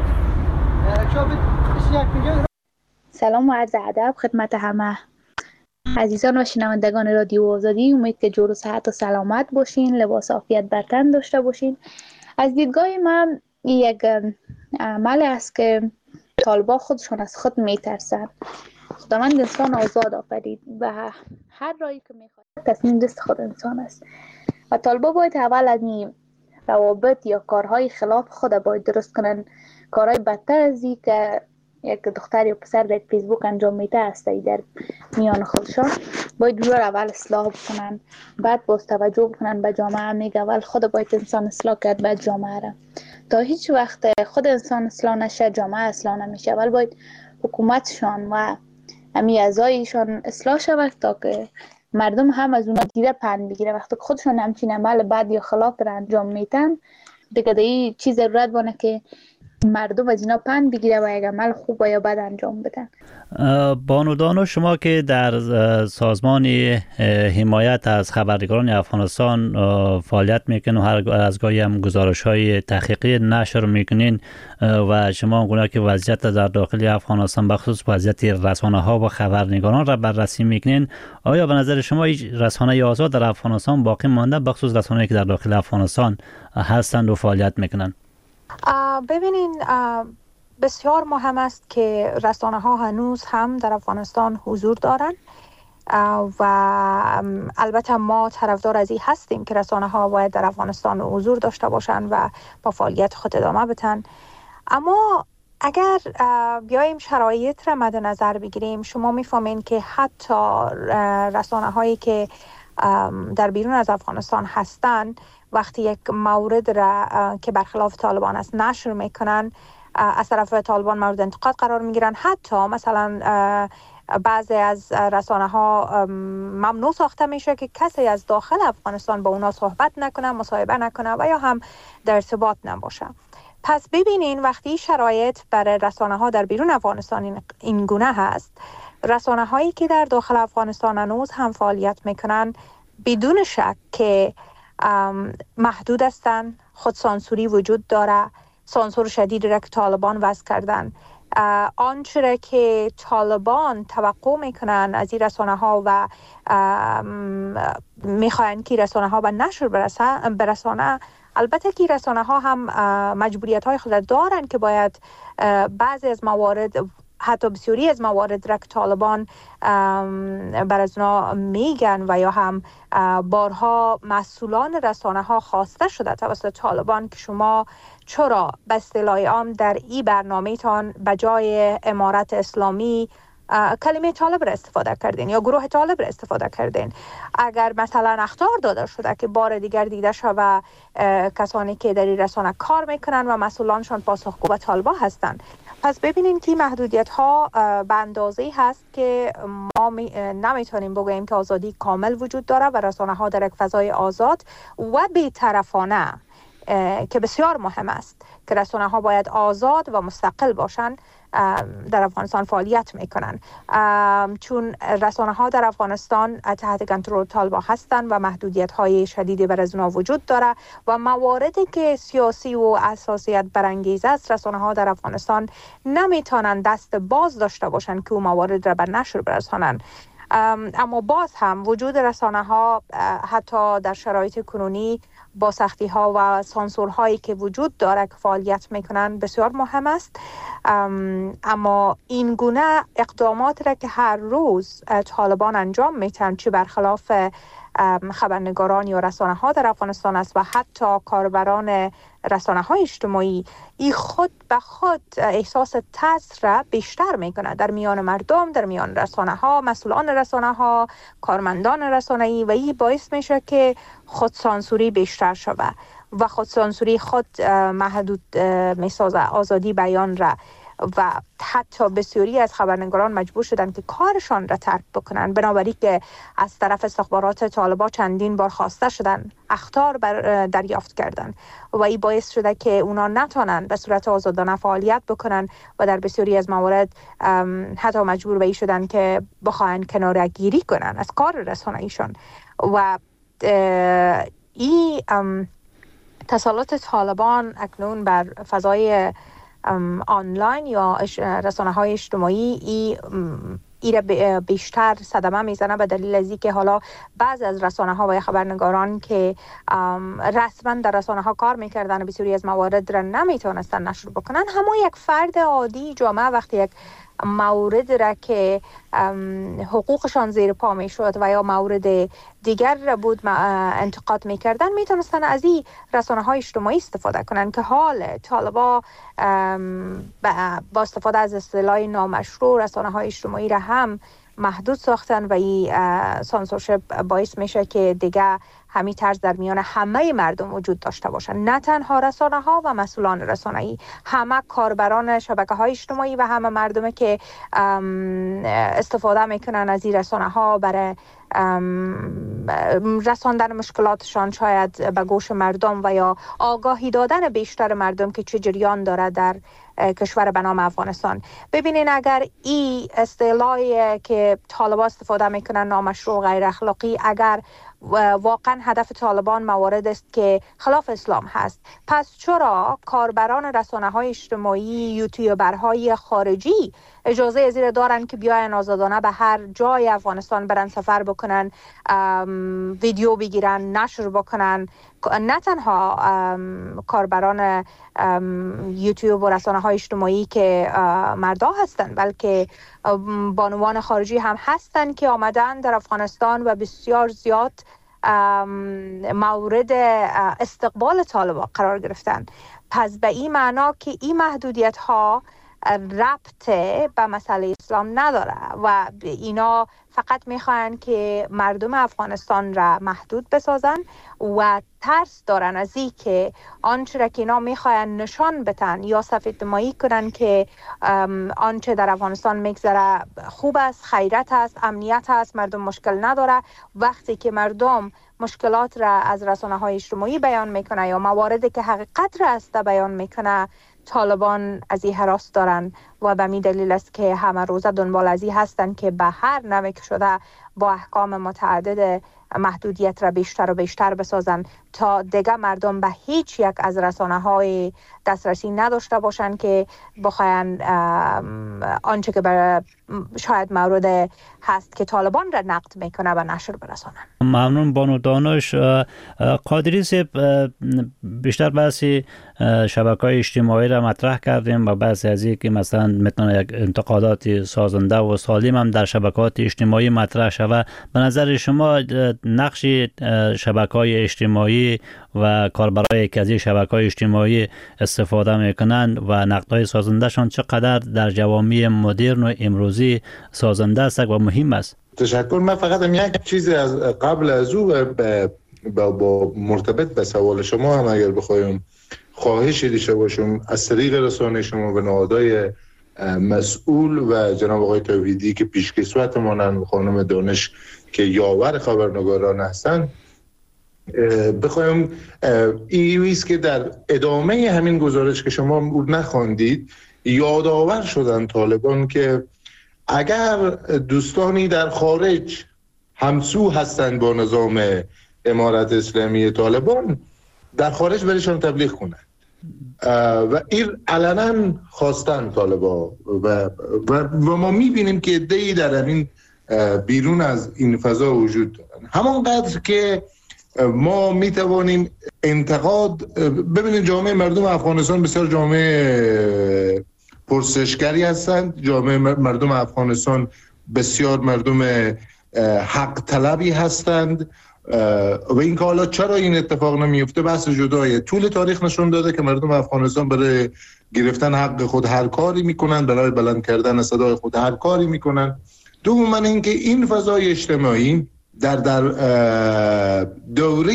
[SPEAKER 15] سلام و عرض ادب خدمت همه عزیزان و شنوندگان رادیو آزادی. امید که جور و صحت و سلامت باشین، لباس عافیت بر تن داشته باشین. از دیدگاه من یک عمل است که طالبان خودشون از خود میترسن. خداوند انسان آزاد آفرید و هر راهی که میخواد تصمیم دست خود انسان است و طالبان باید اول از این روابط یا کارهای خلاف خود باید درست کنن. کارهای بدتر از این که یک دختر یا پسر در فیسبوک انجام میده است در میان خودشان باید رو اول اصلاح بکنن، بعد باز توجه بکنن به جامعه. میگه اول خود باید انسان اصلاح کرد بعد جامعه را. تا هیچ وقت خود انسان اصلاح نشه جامعه اصلاح نمیشه. اول باید حکومتشان و امی اعضایشان اصلاح شود تا که مردم هم از اونا دیده پند بگیره. وقتی که خودشان همچین عمل بد یا خلاف را انجام میتن دیگه دیگه چیز ضرورت بانه که مردم از اینا پند بگیره و یک عمل خوب و یا بد انجام بدن.
[SPEAKER 8] بانو دانو، شما که در سازمان حمایت از خبرنگاران افغانستان فعالیت میکنین و هر از گاهی هم گزارش های تحقیقی نشر میکنین و شما اونگونه که وضعیت در داخل افغانستان بخصوص وضعیت رسانه ها و خبرنگاران را بررسی میکنین، آیا به نظر شما رسانه آزاد در افغانستان باقی مانده بخصوص رسانه‌ای که در داخل افغانستان هستند و فعالیت میکنن؟
[SPEAKER 13] ببینین بسیار مهم است که رسانه ها هنوز هم در افغانستان حضور دارند و البته ما طرفدار از این هستیم که رسانه ها باید در افغانستان حضور داشته باشند و با فعالیت خود ادامه بدن. اما اگر بیایم شرایط را مد نظر بگیریم، شما میفهمین که حتی رسانه هایی که در بیرون از افغانستان هستند وقتی یک مورد را که برخلاف طالبان است نشر میکنن از طرف طالبان مورد انتقاد قرار میگیرن. حتی مثلا بعضی از رسانه ها ممنوع ساخته میشه که کسی از داخل افغانستان با اونا صحبت نکنه، مصاحبه نکنه و یا هم در ارتباط نباشه. پس ببینین وقتی شرایط برای رسانه ها در بیرون افغانستان این گونه هست، رسانه هایی که در داخل افغانستان هنوز هم فعالیت میکنن بدون شک که محدود هستن. خود سانسوری وجود داره، سانسور شدید را که طالبان وضع کردن. آنچه را که طالبان توقع میکنن از این رسانه ها و میخواین که رسانه ها به نشر برسانه، البته که رسانه ها هم مجبوریت های خود دارن که باید بعضی از موارد، حتی بسیاری از موارد را که طالبان بر از اونا میگن و یا هم بارها مسئولان رسانه ها خواسته شده توسط طالبان که شما چرا به اصطلاح عام در این برنامه تان به جای امارت اسلامی کلمه طالب را استفاده کردین یا گروه طالب را استفاده کردین. اگر مثلا اخطار داده شده که بار دیگر دیده شود کسانی که در این رسانه کار میکنن و مسئولانشان پاسخگو به طالبان هستند. پس ببینیم که محدودیت ها به اندازه‌ای هست که ما نمیتونیم بگوییم که آزادی کامل وجود داره و رسانه ها در یک فضای آزاد و بی‌طرفانه که بسیار مهم است که رسانه ها باید آزاد و مستقل باشند در افغانستان فعالیت میکنن، چون رسانه ها در افغانستان تحت کنترل طالبان هستند و محدودیت های شدیدی بر از اونها وجود داره و مواردی که سیاسی و اساسیت برانگیز است رسانه ها در افغانستان نمیتونن دست باز داشته باشند که اون موارد را بر نشر برسانند. اما باز هم وجود رسانه ها حتی در شرایط کنونی با سختی ها و سانسور هایی که وجود داره که فعالیت میکنن بسیار مهم است. اما این گونه اقدامات را که هر روز طالبان انجام میتن، چه برخلاف خبرنگاران یا رسانه ها در افغانستان است و حتی کاربران رسانه های اجتماعی، این خود به خود احساس ترس را بیشتر میکنه در میان مردم، در میان رسانه ها، مسئولان رسانه ها، کارمندان رسانه ای و این باعث میشه که خود سانسوری بیشتر شود و خود سانسوری خود محدود میسازه آزادی بیان را و حتی بسیاری از خبرنگاران مجبور شدند که کارشان را ترک بکنن، بنابراین که از طرف استخبارات طالبان چندین بار خواسته شدن اخطار بر دریافت کردن و این باعث شده که اونا نتونن به صورت آزادانه فعالیت بکنن و در بسیاری از موارد حتی مجبور به این شدن که بخواهن کناره‌گیری کنن از کار رسانه‌ایشان. و این تسلط طالبان اکنون بر فضای آنلاین یا رسانه های اجتماعی ای ایره بیشتر صدمه میزنه به دلیل از اینکه حالا بعض از رسانه ها و خبرنگاران که رسما در رسانه ها کار میکردن و بسیاری از موارد را نمیتونستن نشر بکنن، همون یک فرد عادی جامعه وقتی یک مورد را که حقوقشان زیر پا می شد و یا مورد دیگر را بود انتقاد می کردن، می تونستن از این رسانه های اجتماعی استفاده کنن که حال طالبا با استفاده از اصطلاح نامشروع رسانه های اجتماعی را هم محدود ساختن و این سانسورشپ باعث میشه که دیگه همین طرز در میان همه مردم وجود داشته باشن، نه تنها رسانه ها و مسئولان رسانه‌ای، همه کاربران شبکه های اجتماعی و همه مردمی که استفاده میکنن از این رسانه ها برای رساندن مشکلاتشان شاید به گوش مردم و یا آگاهی دادن بیشتر مردم که چه جریان داره در کشور به نام افغانستان. ببینین اگر این اصطلاحی که طالبان استفاده میکنن نامشروع غیر اخلاقی، اگر واقعا هدف طالبان موارد است که خلاف اسلام هست، پس چرا کاربران رسانه های اجتماعی، یوتیوبرهای خارجی اجازه ازیر دارن که بیاین آزادانه به هر جای افغانستان برن سفر بکنن، ویدیو بگیرن، نشر بکنن؟ نه تنها کاربران یوتیوب و رسانه های اجتماعی که مردا هستند، بلکه بانوان خارجی هم هستند که آمدن در افغانستان و بسیار زیاد مورد استقبال طالبان قرار گرفتن. پس به این معنا که این محدودیت ها ربط به مسئله اسلام نداره و اینا فقط میخواین که مردم افغانستان را محدود بسازن و ترس دارن از این که آنچه را که اینا میخواین نشان بتن یا سفیدنمایی کنن که آنچه در افغانستان میگذره خوب است، خیرت است، امنیت است، مردم مشکل نداره. وقتی که مردم مشکلات را از رسانه های اجتماعی بیان میکنه یا مواردی که حقیقت را است بیان میکنه، طالبان از این هراس دارن و به می دلیل است که همه روزه دنبال از این هستن که به هر نوع که شده با احکام متعدد محدودیت را بیشتر و بیشتر بسازن تا دیگه مردم به هیچ یک از رسانه های دسترسی نداشته باشن که بخواین آنچه که برای شاید مورد هست که طالبان را نقد میکنه و نشر برسانن.
[SPEAKER 8] ممنون بانو دانش. قادری صاحب، بیشتر بحثی شبکه‌های اجتماعی را مطرح کردیم و بحث از این که مثلا میتونه یک انتقادات سازنده و سالم هم در شبکه‌های اجتماعی مطرح شود. به نظر شما نقش شبکه‌های اجتماعی و کاربرایی که از این شبکه‌های اجتماعی استفاده میکنن و نقدهای سازندهشان چقدر در جوامع مدرن و امروزی سازنده است و مهم است؟
[SPEAKER 14] تشکر. من فقط هم یک چیزی از قبل از او با, با مرتبط به سوال شما هم اگر بخوایم خواهشی داشته باشم از طریق رسانه شما به نهادهای مسئول و جناب آقای توحیدی که پیشکسوت مانند خانم دانش که یاور خبرنگاران هستند بخوایم ایویست که در ادامه همین گزارش که شما نخواندید یادآور شدن طالبان که اگر دوستانی در خارج همسو هستند با نظام امارت اسلامی طالبان در خارج برشان تبلیغ کنند و این علنا خواستن طالبا و, و, و ما میبینیم که عده‌ای در همین بیرون از این فضا وجود دارن. همانقدر که ما میتوانیم انتقاد ببینید، جامعه مردم افغانستان بسیار جامعه پرسشگری هستند، جامعه مردم افغانستان بسیار مردم حق طلبی هستند و این که حالا چرا این اتفاق نمیفته بحث جدایه. طول تاریخ نشون داده که مردم افغانستان برای گرفتن حق خود هر کاری میکنن، برای بلند کردن صدای خود هر کاری میکنن. دوما اینکه این فضای اجتماعی در در دوره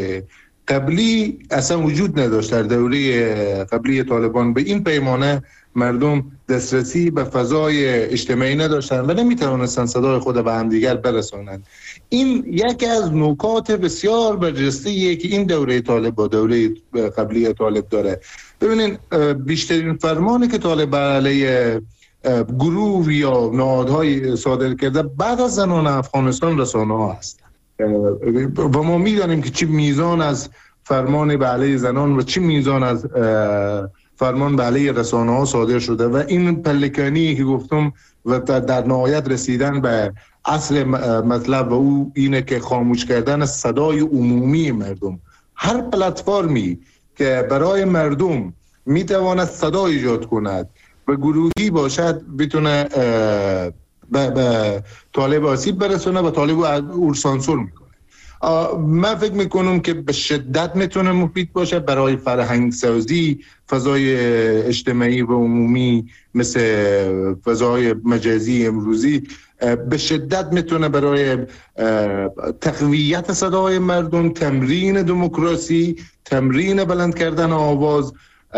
[SPEAKER 14] قبلی اصلا وجود نداشت. در دوره قبلی طالبان به این پیمانه مردم دسترسی به فضای اجتماعی نداشتن و نمیتوانستن صدای خود به همدیگر برسانند. این یکی از نکات بسیار برجسته‌ایه که این دوره طالب با دوره قبلی طالب داره. ببینید بیشترین فرمانی که طالب علیه گروه یا نهادهای صادر کرده بعد از زنان افغانستان رسانه ها هست و ما میدانیم که چی میزان از فرمان به علیه زنان و چی میزان از فرمان به علیه رسانه ها صادر شده و این پلکانی که گفتم و در نهایت رسیدن به اصل مطلب و او اینه که خاموش کردن صدای عمومی مردم. هر پلتفرمی که برای مردم میتواند صدا ایجاد کند و گروهی باشد بتونه به, به طالب آسیب برسونه و طالب او سانسور میکنه. من فکر میکنم که به شدت میتونه مفید باشه برای فرهنگ سازی فضای اجتماعی و عمومی مثل فضای مجازی امروزی، به شدت میتونه برای تقویت صدای مردم، تمرین دموکراسی، تمرین بلند کردن آواز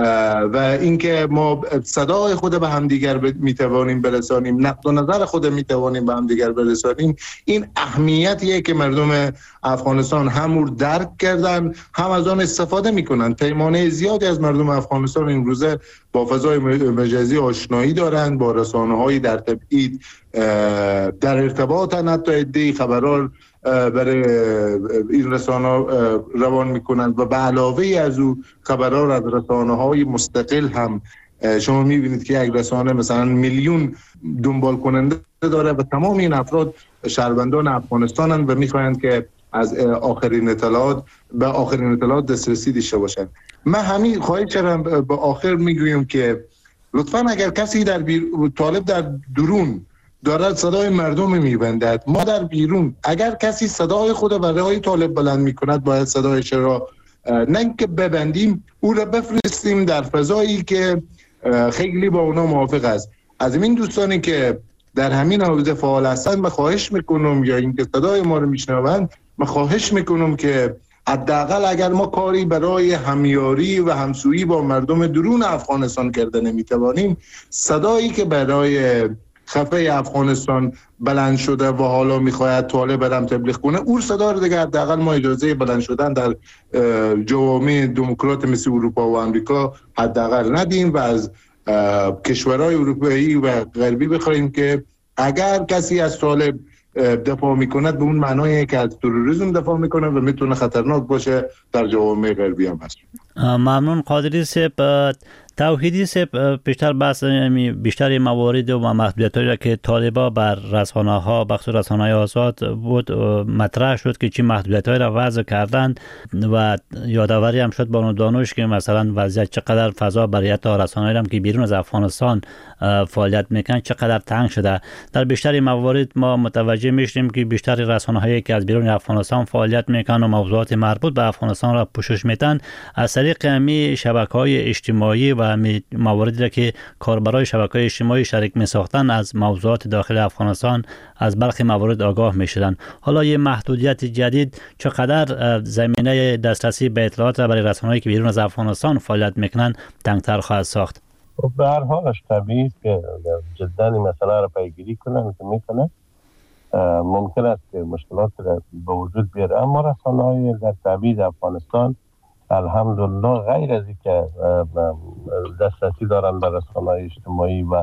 [SPEAKER 14] و اینکه ما صدای خود به همدیگر میتوانیم برسانیم، نقد و نظر خود میتوانیم به همدیگر برسانیم. این اهمیتیه که مردم افغانستان هم درک کردن، هم از آن استفاده میکنن. پیمانه زیادی از مردم افغانستان این روزه با فضای مجازی آشنایی دارند، با رسانه‌های در تبعید در ارتباطن، حتی عده‌ای خبرار برای این رسانه روان میکنند و به علاوه از او خبرار از رسانه های مستقل هم شما میبینید که یک رسانه مثلا میلیون دنبال کننده داره و تمام این افراد شهروندان افغانستانند و میخواهند که از آخرین اطلاعات به آخرین اطلاعات دسترسی داشته باشند. من همین خواهش کردم به آخر میگویم که لطفاً اگر کسی در بیر... طالب در درون دارد صدای مردم میبندد، ما در بیرون اگر کسی صدای خود برای طالب بلند میکند باید صدایش را نه که ببندیم، او را بفرستیم در فضایی که خیلی با اونا موافق است. از این دوستانی که در همین حوزه فعال هستند من خواهش میکنم، یا اینکه صدای ما رو میشنوند، من خواهش میکنم که حداقل اگر ما کاری برای همیاری و همسویی با مردم درون افغانستان کرده نمیتوانیم، صدایی که برای خفه افغانستان بلند شده و حالا میخواید طالب برم تبلیغ کنه، اون صدا رو دیگه حداقل ما اجازه بلند شدن در جوامع دموکرات مثل اروپا و امریکا حداقل ندیم و از کشورهای اروپایی و غربی بخوایم که اگر کسی از طالب دفاع میکند به اون معنایه که از تروریسم دفاع میکنه و میتونه خطرناک باشه در جوامع غربی هم هست.
[SPEAKER 8] ممنون قادری صاحب. توحیدی صاحب بیشتر بحث بیشتر موارد و محدودیت‌هایی را که طالبا بر رسانه‌ها بخصوص رسانه‌های آزاد بود مطرح شد که چی محدودیت‌هایی را وضع کردند و یادآوری هم شد با دانش که مثلا وضعیت چقدر فضا برای تا رسانه‌ای هم که بیرون از افغانستان فعالیت میکنن چقدر تنگ شده. در بیشتر موارد ما متوجه میشیم که بیشتر رسانه‌هایی که از بیرون افغانستان فعالیت میکنن و موضوعات مربوط به افغانستان را پوشش میدن از طریق همین شبکه‌های اجتماعی و مواردی را که کاربرای شبکه‌های اجتماعی شریک می‌ساختن از موضوعات داخل افغانستان از برخی موارد آگاه می‌شدن. حالا یه محدودیت جدید چقدر زمینه دسترسی به اطلاعات را برای رسانه‌هایی که بیرون از افغانستان فعالیت می‌کنن تنگ‌تر خواهد ساخت؟
[SPEAKER 12] به هر حالش طبیعی است که جدا این مسئله را پیگیری کنن که میکنه ممکن است که مشکلات را به وجود بیاره، اما رسانه‌های در تبعید افغانستان الحمدلله غیر از اینکه دسترسی دارن به رسانه‌های اجتماعی و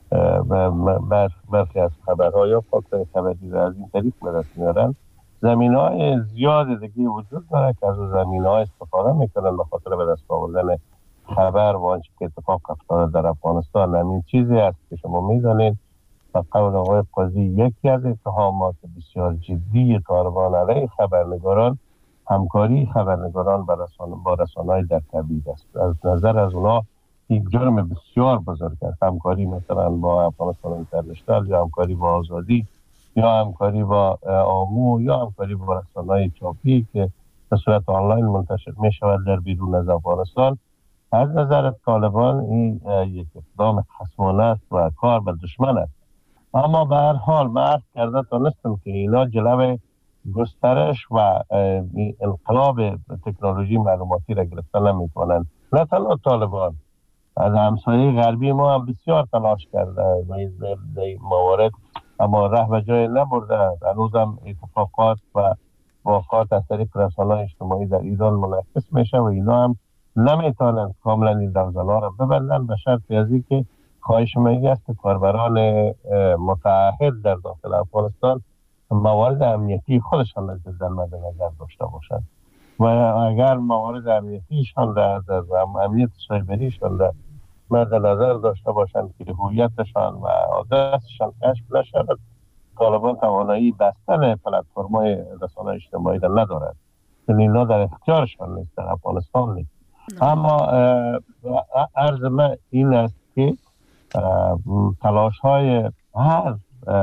[SPEAKER 12] برخی از خبرها یا فاکتور خبری را از این طریق به دست میارن، زمینه‌های زیاد دیگه وجود داره که از زمینه‌ها استفاده میکنن به خاطر به دست آوردن خبر و آنچه که اتفاق افتاده در افغانستان. همین چیزی است که شما میدانید و قول آقای قاضی یکی از اتهامات بسیار جدی طالبان علیه خبرنگاران همکاری خبرنگاران با رسانه با رسانه‌های در تبعید است. از نظر از اونا یک جرم بسیار بزرگ است، همکاری مثلا با افغانستان اینترنشنال یا همکاری با آزادی یا همکاری با آمو یا همکاری با رسانه‌های چاپی که به صورت آنلاین منتشر می شود در بیرون از افغانستان. از نظر طالبان این یک اقدام خصمانه است و کار به دشمن است. اما به هر حال من عرض کرده تانستم که اینا جلوه گسترش و انقلاب تکنولوژی معلوماتی را گرفتن نمی کنند. نه تنها طالبان، از همسایه غربی ما هم بسیار تلاش کرده و این موارد، اما ره به جای نبرده. هنوز هم اتفاقات و واقعات از طریق رسانه‌های اجتماعی در ایران منعکس میشه و اینا هم نمیتونن کاملا این دوزلا را ببندن، به شرط از اینکه خواهش میگه است که کاربران متعهد در داخل افغانستان موارد امنیتی خودشان را جدا مد نظر داشته باشند و اگر موارد امنیتیشان را در امنیت سایبریشان را مد نظر داشته باشند که هویتشان و آدرسشان کشف نشود، طالبان توانایی بستن پلتفرم‌های رسانه‌های اجتماعی را ندارد، چون اینا در اختیارشان نیست، در افغانستان نیست. اما عرض من این است که تلاش های هر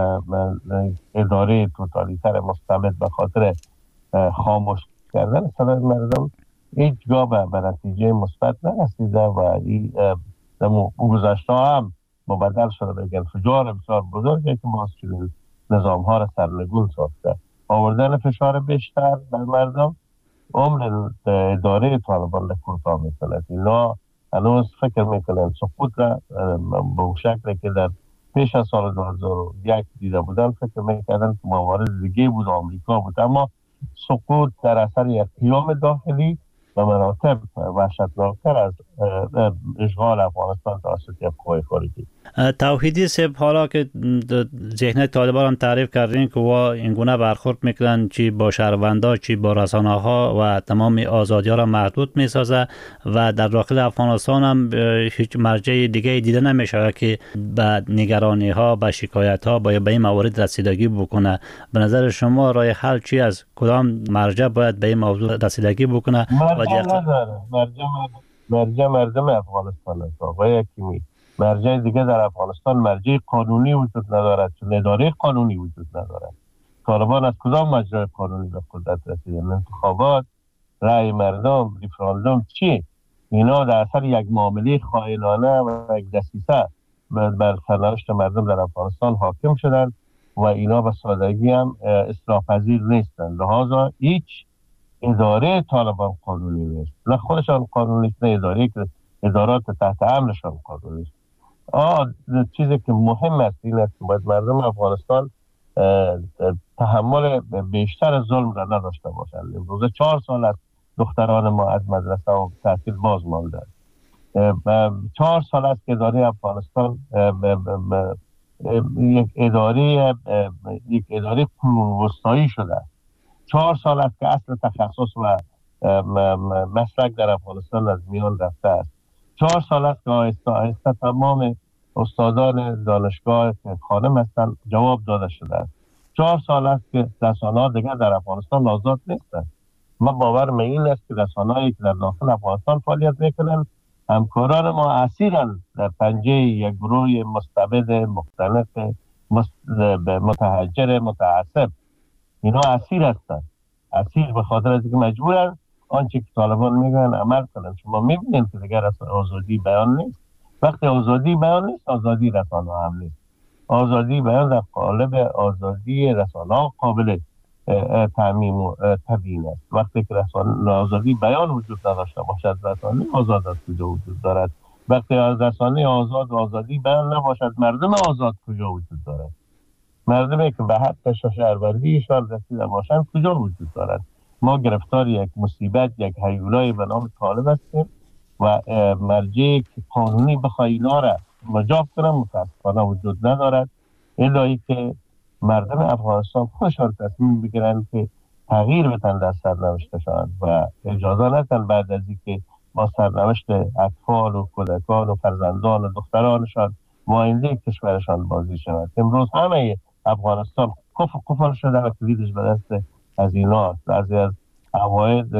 [SPEAKER 12] اداره توتالیتر مستبد به خاطر خاموش کردن صدای مردم هیچگاه به نتیجه مثبت نرسیده و این گذشته هم مبدل شده به انفجار بسیار بزرگی که ما چنین نظام ها را سرنگون ساخته. آوردن فشار بیشتر بر مردم عمر اداره طالبان را کوتاه می‌کند. اینا هنوز فکر میکنن سقوط را به اون شکل که در پیش از سال دو هزار و یک دیده بودن، فکر میکردن که موارد دیگه بود، آمریکا بود، اما سقوط در اثر یک قیام داخلی و مراتب وحشتناکتر از اشغال افغانستان توسط یک قوه خارجی.
[SPEAKER 8] توحیدی صاحب، حالا که ذهنیت طالبان هم تعریف کردین که وا اینگونه برخورد میکنن، چی با شهروندا چی با رسانه ها و تمام آزادی ها را محدود میسازه و در داخل افغانستان هم هیچ مرجع دیگه دیده نمیشه که به نگرانی ها، به شکایت ها باید به این موارد رسیدگی بکنه. به نظر شما راه حل چی از کدام مرجع باید به این موضوع رسیدگی بکنه؟
[SPEAKER 12] مرجع نداره. مرجع مرجع مردم افغانستان است. آقای حکیمی، مرجع دیگه در افغانستان مرجع قانونی وجود ندارد، چون اداره قانونی وجود ندارد. طالبان از کدام مجرای قانونی به قدرت رسیدن؟ انتخابات، رأی مردم، ریفراندوم، چی؟ اینا در اثر یک معامله خائنانه و یک دسیسه بر سرنوشت مردم در افغانستان حاکم شدن و اینا به سادگی هم اصلاح پذیر نیستن. لذا هیچ اداره طالبان قانونی نیست، نه خودشان قانونی نیست، نه اداره که ادارات تحت امرشان قانونی است. آه چیزی که مهم است این است که باید مردم افغانستان تحمل بیشتر ظلم را نداشته باشند. امروز چهار سال است دختران ما از مدرسه و تحصیل باز مانده. چهار سال است که اداره افغانستان یک اداره یک اداره قرون وسطایی شده. چهار سال است که اصل تخصص و مسلک در افغانستان از میان رفته است. چهار سال است که آهسته آهسته تمام استادان دانشگاه که خانم هستند جواب داده شده است. چهار سال است که رسانه‌ها دیگر در افغانستان آزاد نیستند. ما باورم این است که رسانه‌هایی که در داخل افغانستان فعالیت میکنند همکاران ما اسیرند در پنجه یک گروه مستبد مختلف متحجر متعصب. اینا اسیر هستند، اسیر به خاطر از اینکه مجبورن آنچه که طالبان میگن عمل کنن. شما میبینید که دیگر آزادی بیان نیست. وقتی آزادی بیان نیست، آزادی رسانه هم نیست. آزادی بیان در قالب آزادی رسانه قابل تعمیم و تبیین است. وقتی که رسانه آزادی بیان وجود نداشته باشد، رسانه آزاد از کجا وجود دارد؟ وقتی از رسانه آزاد و آزادی بیان نباشد، مردم آزاد کجا وجود دارد؟ مردمی که به حق شهروندیشان رسیده باشند کجا وجود دارد؟ ما گرفتار یک مصیبت، یک هیولای به نام طالب هستیم و مرجعی که قانونی بخواه اینا را مجاب کنم متاسفانه وجود ندارد، الایی که مردم افغانستان خودشان تصمیم بگیرند که تغییر بدن در سرنوشتشان و اجازه ندن بعد از اینکه با سرنوشت اطفال و کودکان و فرزندان و دخترانشان آینده کشورشان بازی شود. امروز همه افغانستان کفر کفر شده و کلیدش به دست از اینا است. از از عواید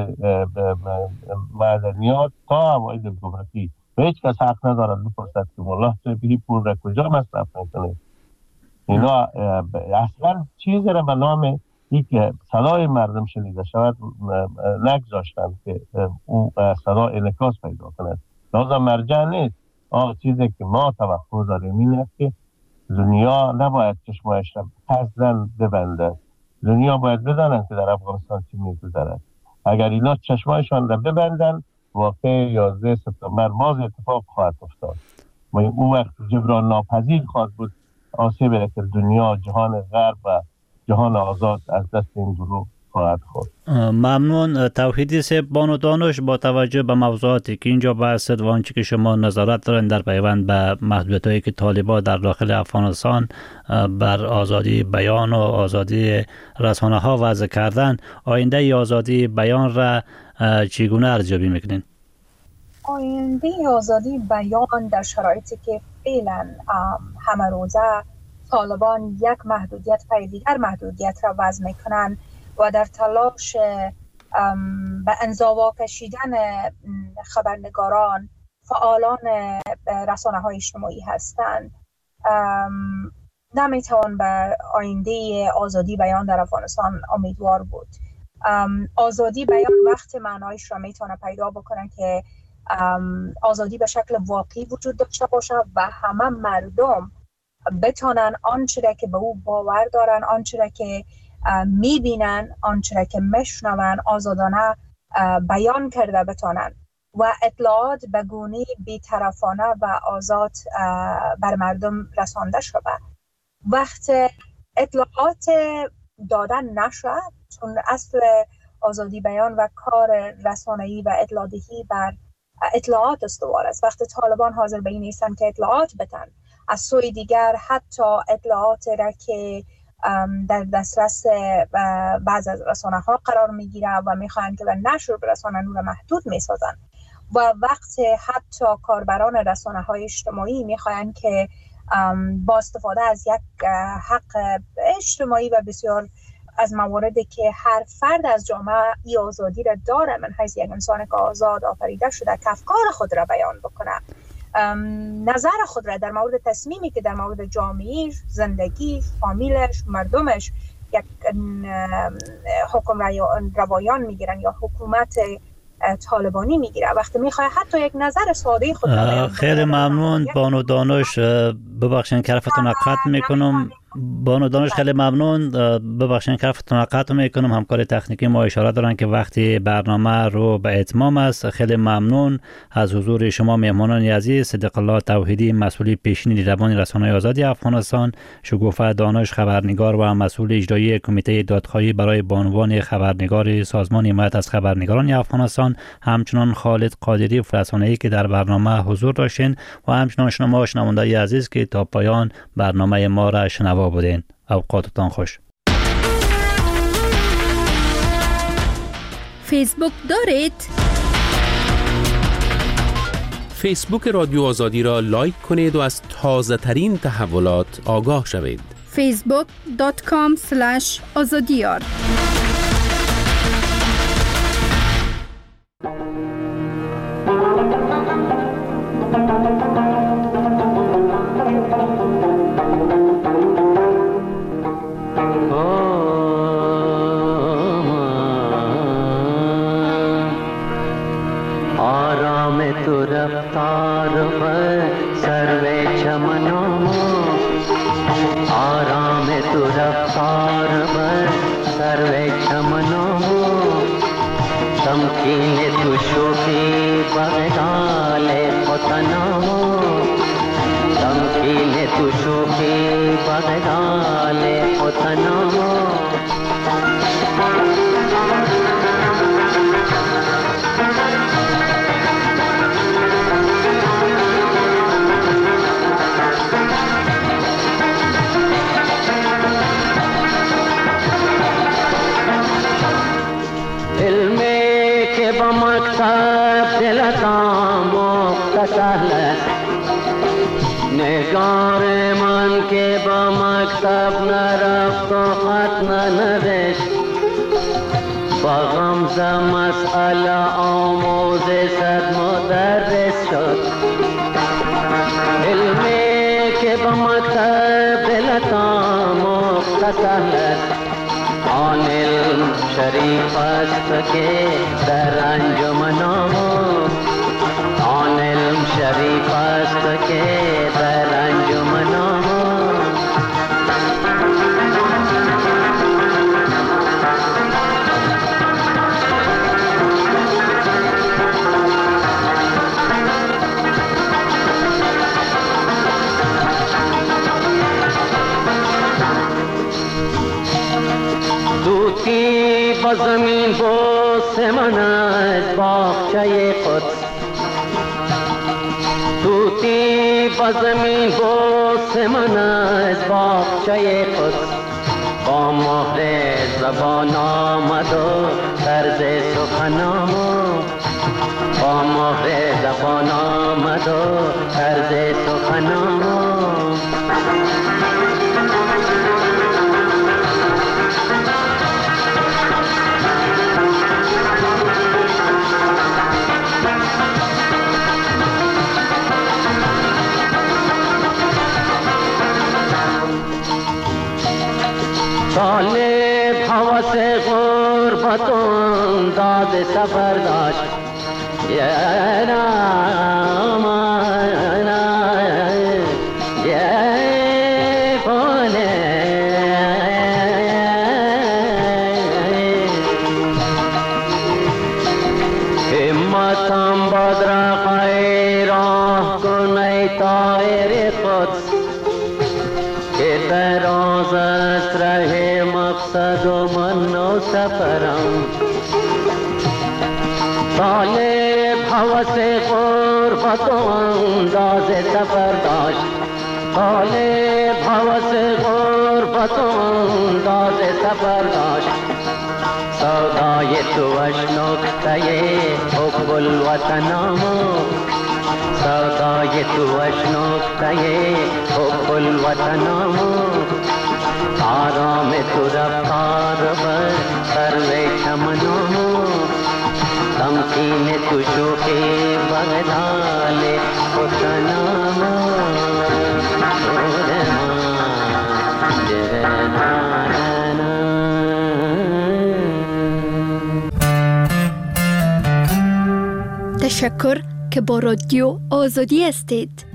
[SPEAKER 12] معدنیات تا عواید گمرکی و هیچ کس حق ندارد بپرسد که والله تو بهی پول را کجا مصرف میکنید. اینا اصلا چیزی را به نام یک صدای مردم شنیده شود نگذاشتند که اون صدا انعکاس پیدا کند. لازم مرجع نیست. آه چیزی که ما توقع داریم این است که دنیا نباید چشمایش را قصداً ببنده. دنیا باید بدانند که در افغانستان چی میگذرد. اگر اینا چشمایشان را ببندن واقع یازده سپتامبر باز اتفاق خواهد افتاد و اون وقت جبران ناپذیر خواهد بود آسیبی را که دنیا، جهان غرب و جهان آزاد از دست این گروه خواهد خورد.
[SPEAKER 8] ممنون. توحیدی صاحب، بانو دانش، با توجه به موضوعاتی که اینجا بحث و آنچه که شما نظارت دارین در پیوند به محدودیت‌هایی که طالبان در داخل افغانستان بر آزادی بیان و آزادی رسانه ها وضع کردن، آینده آزادی بیان را چگونه ارزیابی میکنین؟
[SPEAKER 16] آینده آزادی بیان در شرایطی که فعلا همه روزه طالبان یک محدودیت پای دیگر محدودیت را وضع میکنن و در تلاش به انزوا کشیدن خبرنگاران، فعالان رسانه های اجتماعی هستند، نمیتوان به آینده آزادی بیان در افغانستان امیدوار بود. آزادی بیان وقت معنایش را میتونه پیدا بکنه که آزادی به شکل واقعی وجود داشته باشه و همه مردم بتونن آنچه که به او باور دارن، آنچه که میبینن، آنچه که میشنون آزادانه بیان کرده بتونن و اطلاعات به گونه بی‌طرفانه و آزاد بر مردم رسانده شود. وقت اطلاعات دادن نشد، چون اصل آزادی بیان و کار رسانه‌ای و اطلاع‌دهی بر اطلاعات استوار است. وقتی طالبان حاضر به این نیستن که اطلاعات بدن، از سوی دیگر حتی اطلاعات را که در دسترس بعض از رسانه ها قرار میگیره و میخواهند که به نشر برسانن اون را محدود میسازن و وقت حتی کاربران رسانه های اجتماعی میخواهند که با استفاده از یک حق اجتماعی و بسیار از مواردی که هر فرد از جامعه ای آزادی را داره، من حیث یک انسان که آزاد آفریده شده که افکار خود را بیان بکنه، نظر خود را در مورد تصمیمی که در مورد جامعه، زندگی، فامیلش، مردمش یک حکم روایان میگیرن یا حکومت طالبانی میگیره، وقتی میخواه حتی یک نظر ساده خود را بیان.
[SPEAKER 8] خیلی ممنون بانو دانش، ببخشید که حرفتون را قطع میکنم. بانو دانش خیلی ممنون، ببخشید که حرفتون را قطع میکنم. همکار تکنیکی ما اشاره دارن که وقتی برنامه رو به اتمام است. خیلی ممنون از حضور شما مهمانان عزیز. صدیق الله توحیدی، مسئول پیشین دیدبان رسانه‌های آزادی افغانستان، شگوفه دانش، خبرنگار و مسئول اجرایی کمیته دادخواهی برای بانوان خبرنگار سازمان حمایت از خبرنگاران افغانستان، همچنان خالد قادری، رسانه‌ای که در برنامه حضور داشتین و همچنان شما شنوندگان عزیز که تا پایان برنامه ما را شنوا بودین. اوقاتتان خوش.
[SPEAKER 17] فیسبوک دارید؟
[SPEAKER 18] فیسبوک رادیو آزادی را لایک کنید و از تازه ترین تحولات آگاه شوید.
[SPEAKER 17] فیسبوک دات کام اسلش آزادیار.
[SPEAKER 19] रफ्तार पर सर्वे चमनों आराम तू रफ्तार पर सर्वे चमनों तमकीने तू शोकी बगदाले पतनों तमकीने तू शोकी बगदाले पतनों نگار من که با مکتب نرفت و خط ننوشت با غمزه مسئله آموز صد مدرس شد علمی که با مکتب دلتا مختصر آن علم شریف است که در انجمنام آن علم شریف است که در انجمنام با زمین بوسه من از باغچه قدس توتی با زمین بوسه من از باغچه قدس با مهر زبان آمد و طرز سخنام با مهر زبان آمد و طرز سخنام طالب حواس غربت و داد سفر داشت یا نام همتم بدرقای راه کن ای طایر قدس که دراز است ره مقصد و من و سفرم طالب حوث غربت و انداز سفر داشت طالب حوث غربت و انداز سفر داشت سودای توش نکته حب الوطنم سودای توش نکته حب الوطنم آرام تو رفتار بر سروی چمنم تمکین تو شوخی بغدال خودنم
[SPEAKER 17] تشکر که با رادیو آزادی هستید.